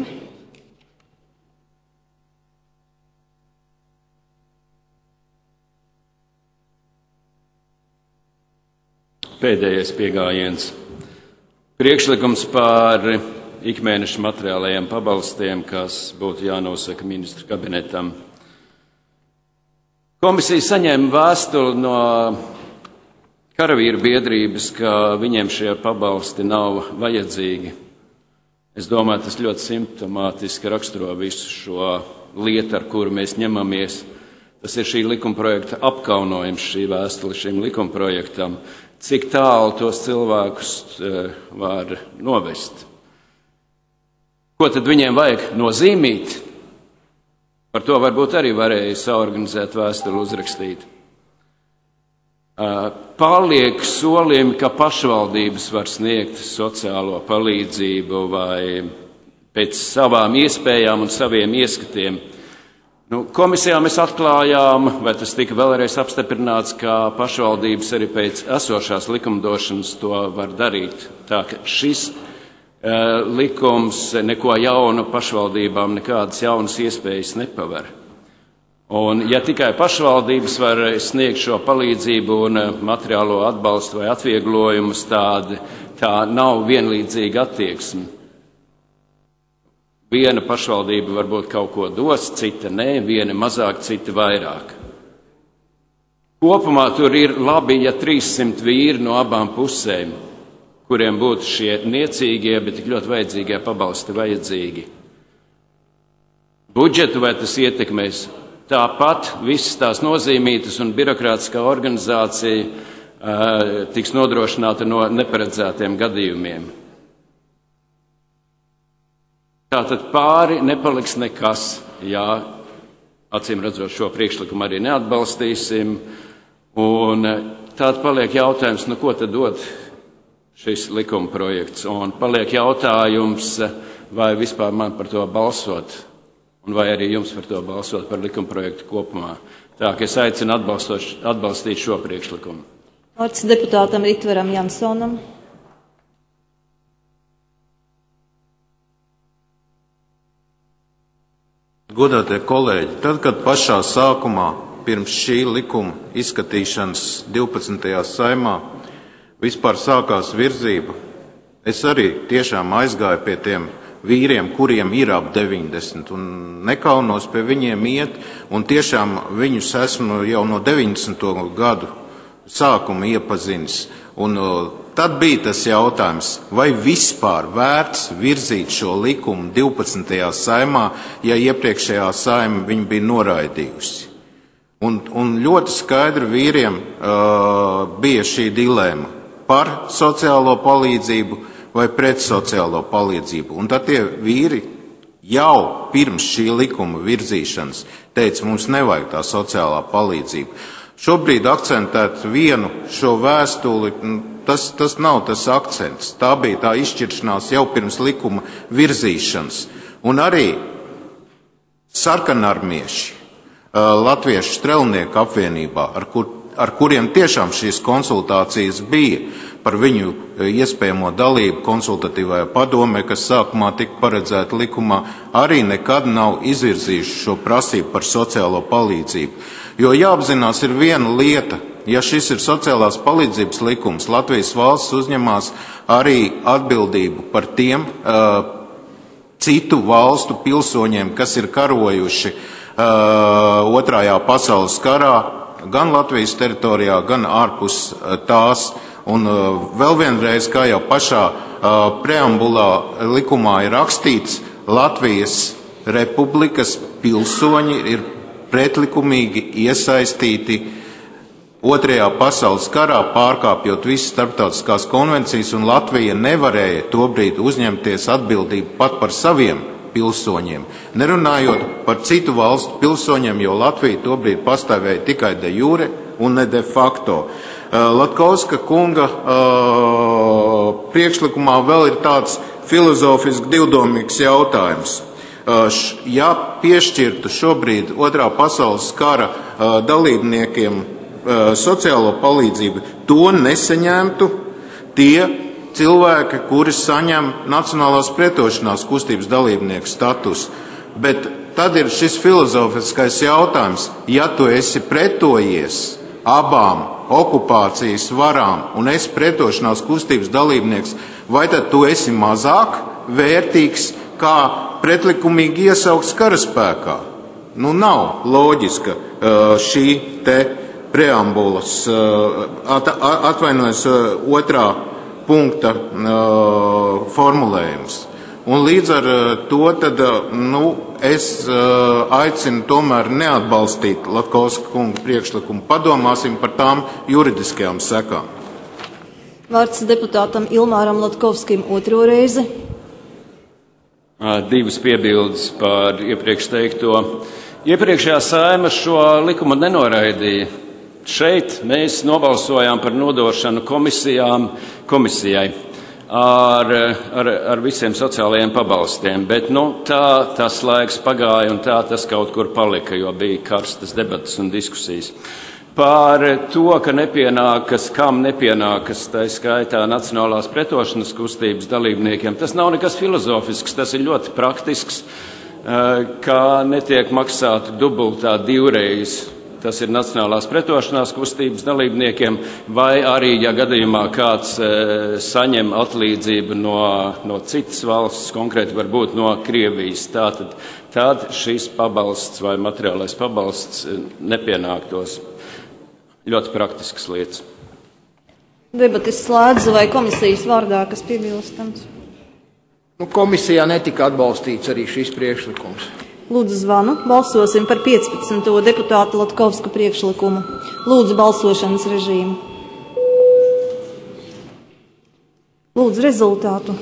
Pēdējais piegājiens. Priekšlikums par ikmēneša materiālajiem pabalstiem, kas būtu jānosaka ministru kabinetam. Komisija saņēma vēstuli no karavīru biedrības, ka viņiem šie pabalsti nav vajadzīgi. Es domāju, tas ļoti simptomātiski raksturo visu šo lietu, ar kuru mēs ņemamies. Tas ir šī likumprojekta apkaunojums, šī vēstule šim likumprojektam. Cik tālu tos cilvēkus var novest? Ko tad viņiem vajag nozīmīt? Par to varbūt arī varēja saorganizēt vēstuli uzrakstīt. Paliek solījumi, ka pašvaldības var sniegt sociālo palīdzību vai pēc savām iespējām un saviem ieskatiem. Nu, komisijā mēs atklājām, vai tas tika vēlreiz apstiprināts, ka pašvaldības arī pēc esošās likumdošanas to var darīt. Tā ka šis uh, likums neko jaunu pašvaldībām, nekādas jaunas iespējas nepaver. Un, ja tikai pašvaldības var sniegt šo palīdzību un materiālo atbalstu vai atvieglojumus, tādi, tā nav vienlīdzīga attieksme. Viena pašvaldība varbūt kaut ko dos, cita nē, viena mazāk, cita vairāk. Kopumā tur ir labi, ja trīssimt vīri no abām pusēm, kuriem būtu šie niecīgie, bet tik ļoti vajadzīgie pabalsti vajadzīgi. Budžetu vai tas ietekmēs? Tāpat visas tās nozīmītas un birokrātiskā organizācija uh, tiks nodrošināta no neparedzētiem gadījumiem. Tātad pāri nepaliks nekas, ja acīm redzot šo priekšlikumu arī neatbalstīsim. Un tātad paliek jautājums, nu ko tad dod šis likuma projekts? Un paliek jautājums, vai vispār man par to balsot? Un vai arī jums par to balsot par likumprojektu kopumā. Tā, ka es aicinu atbalstīt šo priekšlikumu. Vārds deputātam Ritveram Jansonam. Godātie kolēģi, tad, kad pašā sākumā, pirms šī likuma izskatīšanas divpadsmitajā saimā, vispār sākās virzība, es arī tiešām aizgāju pie tiem vīriem, kuriem ir ap deviņdesmit, un nekaunos pie viņiem iet, un tiešām viņus esmu jau no deviņdesmito gadu sākuma iepazinis. Un tad bija tas jautājums, vai vispār vērts virzīt šo likumu divpadsmitajā saimā, ja iepriekšējā saima viņu bija noraidījusi. Un, un ļoti skaidri vīriem uh, bija šī dilēma par sociālo palīdzību, vai pret sociālo palīdzību. Un tad tie vīri jau pirms šī likuma virzīšanas teica, mums nevajag tā sociālā palīdzība. Šobrīd akcentēt vienu šo vēstuli, tas, tas nav tas akcents. Tā bija tā izšķiršanās jau pirms likuma virzīšanas. Un arī sarkanarmieši Latviešu strelnieku apvienībā, ar, kur, ar kuriem tiešām šīs konsultācijas bija, par viņu iespējamo dalību konsultatīvajā padomē, kas sākumā tika paredzēta likumā, arī nekad nav izvirzījuši šo prasību par sociālo palīdzību. Jo jāapzinās ir viena lieta, ja šis ir sociālās palīdzības likums, Latvijas valsts uzņemās arī atbildību par tiem uh, citu valstu pilsoņiem, kas ir karojuši uh, otrajā pasaules karā, gan Latvijas teritorijā, gan ārpus uh, tās. Un uh, vēl vienreiz, kā jau pašā uh, preambulā likumā ir rakstīts, Latvijas republikas pilsoņi ir pretlikumīgi iesaistīti otrajā pasaules karā, pārkāpjot visas starptautiskās konvencijas, un Latvija nevarēja tobrīd uzņemties atbildību pat par saviem pilsoņiem. Nerunājot par citu valstu pilsoņiem, jo Latvija tobrīd pastāvēja tikai de jure un ne de facto. Latkovska kunga uh, priekšlikumā vēl ir tāds filozofiski divdomīgs jautājums. Uh, ja piešķirtu šobrīd otrā pasaules kara uh, dalībniekiem uh, sociālo palīdzību, to nesaņemtu tie cilvēki, kuri saņem Nacionālās pretošanās kustības dalībnieku statusu. Bet tad ir šis filozofiskais jautājums, ja tu esi pretojies abām okupācijas varām un esi pretošanās kustības dalībnieks, vai tad tu esi mazāk vērtīgs kā pretlikumīgi iesaukts karaspēkā? Nu, nav loģiska šī te preambulas, atvainojas otrā punkta formulējums. Un līdz ar to tad, nu, es aicinu tomēr neatbalstīt Latkovska kunga priekšlikumu. Padomāsim par tām juridiskajām sekām. Vārds deputātam Ilmāram Latkovskim otro reizi. Divas piebildes par iepriekš teikto. Iepriekšējā saima šo likumu nenoraidīja. šeit mēs nobalsojām par nodošanu komisijām, komisijai ar, ar, ar visiem sociālajiem pabalstiem, bet nu, tā tas laiks pagāja un tā tas kaut kur palika, jo bija karstas debatas un diskusijas. Par to, ka nepienākas, kam nepienākas, tā skaitā Nacionālās pretošanas kustības dalībniekiem, tas nav nekas filozofisks, tas ir ļoti praktisks, ka netiek maksāti dubultā divreiz. Tas ir Nacionālās pretošanās kustības dalībniekiem, vai arī, ja gadījumā kāds e, saņem atlīdzību no, no citas valsts, konkrēti varbūt no Krievijas, tātad, tad šis pabalsts vai materiālais pabalsts nepienāktos. Ļoti praktiskas lietas. Debates slēdzu vai komisijas vārdā, kas piebilstams? Nu, komisijā netika atbalstīts arī šis priekšlikums. Lūdzu zvanu. Balsosim par piecpadsmito deputātu Latkovska priekšlikumu. Lūdzu balsošanas režīmu. Lūdzu rezultātu.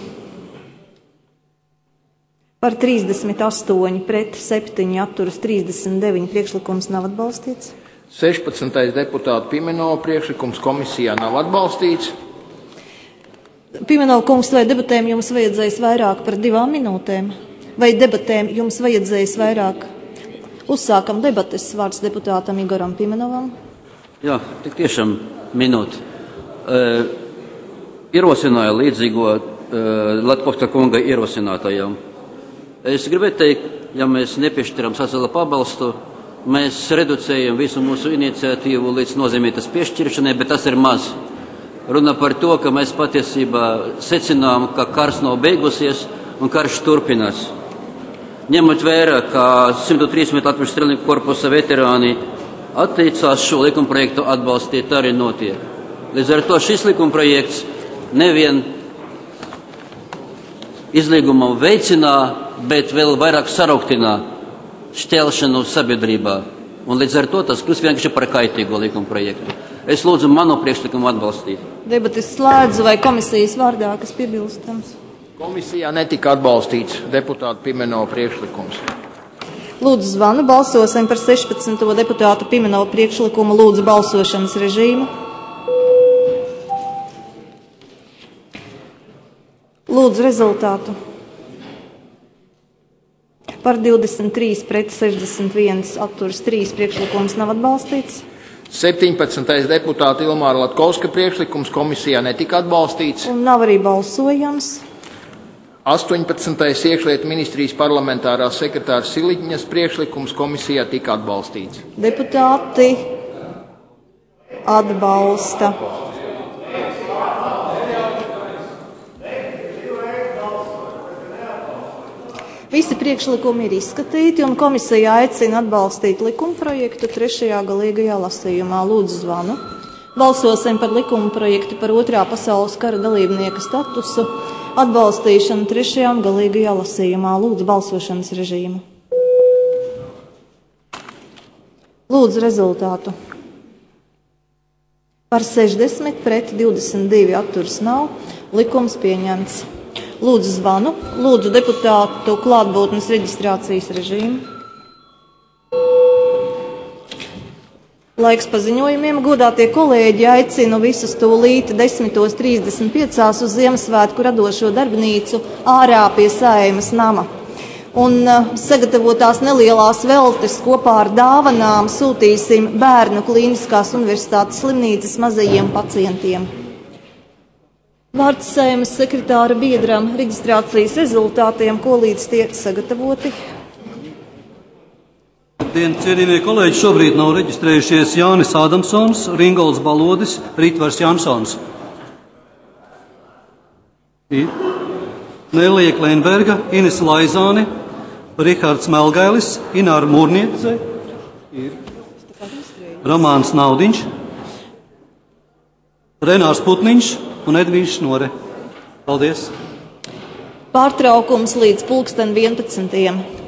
Par trīsdesmit astoņi pret septiņi atturas trīsdesmit deviņi priekšlikums nav atbalstīts. sešpadsmitais deputātu Pimenova priekšlikums komisijā nav atbalstīts. Pimenova kungs, vai debatēm jums vajadzēs vairāk par divām minūtēm? Vai debatēm jums vajadzēs vairāk? Uzsākam debates, vārds deputātam Igoram Pimenovam. Jā, tik tiešām minūte. E, ierosināja līdzīgo e, Latkovska kunga ierosinātajam. Es gribētu teikt, ja mēs nepiešķiram sociālo pabalstu, mēs reducējam visu mūsu iniciatīvu līdz nozīmītas piešķiršanai, bet tas ir maz. Runa par to, ka mēs patiesībā secinām, ka karš nav beigusies un karš turpinās. Ņemot vērā, ka simt trīsdesmit Latvijas strelnieku korpusa veterāni atteicās šo likumprojektu atbalstīt, arī notiek. Līdz ar to šis likumprojekts nevien izlīgumu veicinā, bet vēl vairāk sarauktinā šķelšanu sabiedrībā. Un līdz ar to tas kļūst vienkārši par kaitīgo likumprojektu. Es lūdzu manu priekšlikumu atbalstīt. Debates slēdzu vai komisijas vārdā, kas piebilstams? Komisijā netika atbalstīts deputāta Pimenova priekšlikums. Lūdzu zvanu. Balsosim par sešpadsmito deputātu Pimenova priekšlikumu. Lūdzu balsošanas režīmu. Lūdzu rezultātu. Par divdesmit trīs pret sešdesmit viens atturas trīs priekšlikums nav atbalstīts. septiņpadsmitais deputāta Ilmāra Latkovska priekšlikums komisijā netika atbalstīts. Un nav arī balsojams. astoņpadsmitais iekšlietu ministrijas parlamentārās sekretārs Siliņas priekšlikums komisijā tika atbalstīts. Deputāti atbalsta. Visi priekšlikumi ir izskatīti un komisija aicina atbalstīt likumprojektu trešajā galīgajā lasījumā. Lūdzu zvanu. Balsosim par likumprojektu par otrā pasaules kara dalībnieka statusu atbalstīšanu trešajā galīgajā lasījumā. Lūdzu balsošanas režīmu. Lūdzu rezultātu. Par sešdesmit pret divdesmit divi atturas nav. Likums pieņemts. Lūdzu zvanu. Lūdzu deputātu klātbūtnes reģistrācijas režīmu. Laiks paziņojumiem. Godātie kolēģi, aicinu visus tūlīt desmitos trīsdesmit piecās uz Ziemassvētku radošo darbnīcu ārā pie Saeimas nama. Un uh, sagatavotās nelielās veltes kopā ar dāvanām sūtīsim Bērnu Klīniskās universitātes slimnīcas mazajiem pacientiem. Vārds Saeimas sekretāra biedram reģistrācijas rezultātiem, ko līdz tiek sagatavoti. Labdien, cienījamie kolēģi! Šobrīd nav reģistrējušies Jānis Ādamsons, Ringolds Balodis, Ritvars Jansons. Nelija Kleinberga, Ines Laizāne, Rihards Melgailis, Ināra Mūrniece, Romāns Naudiņš, Renārs Putniņš un Edvīns Šnore. Paldies! Pārtraukums līdz pulksten vienpadsmitiem.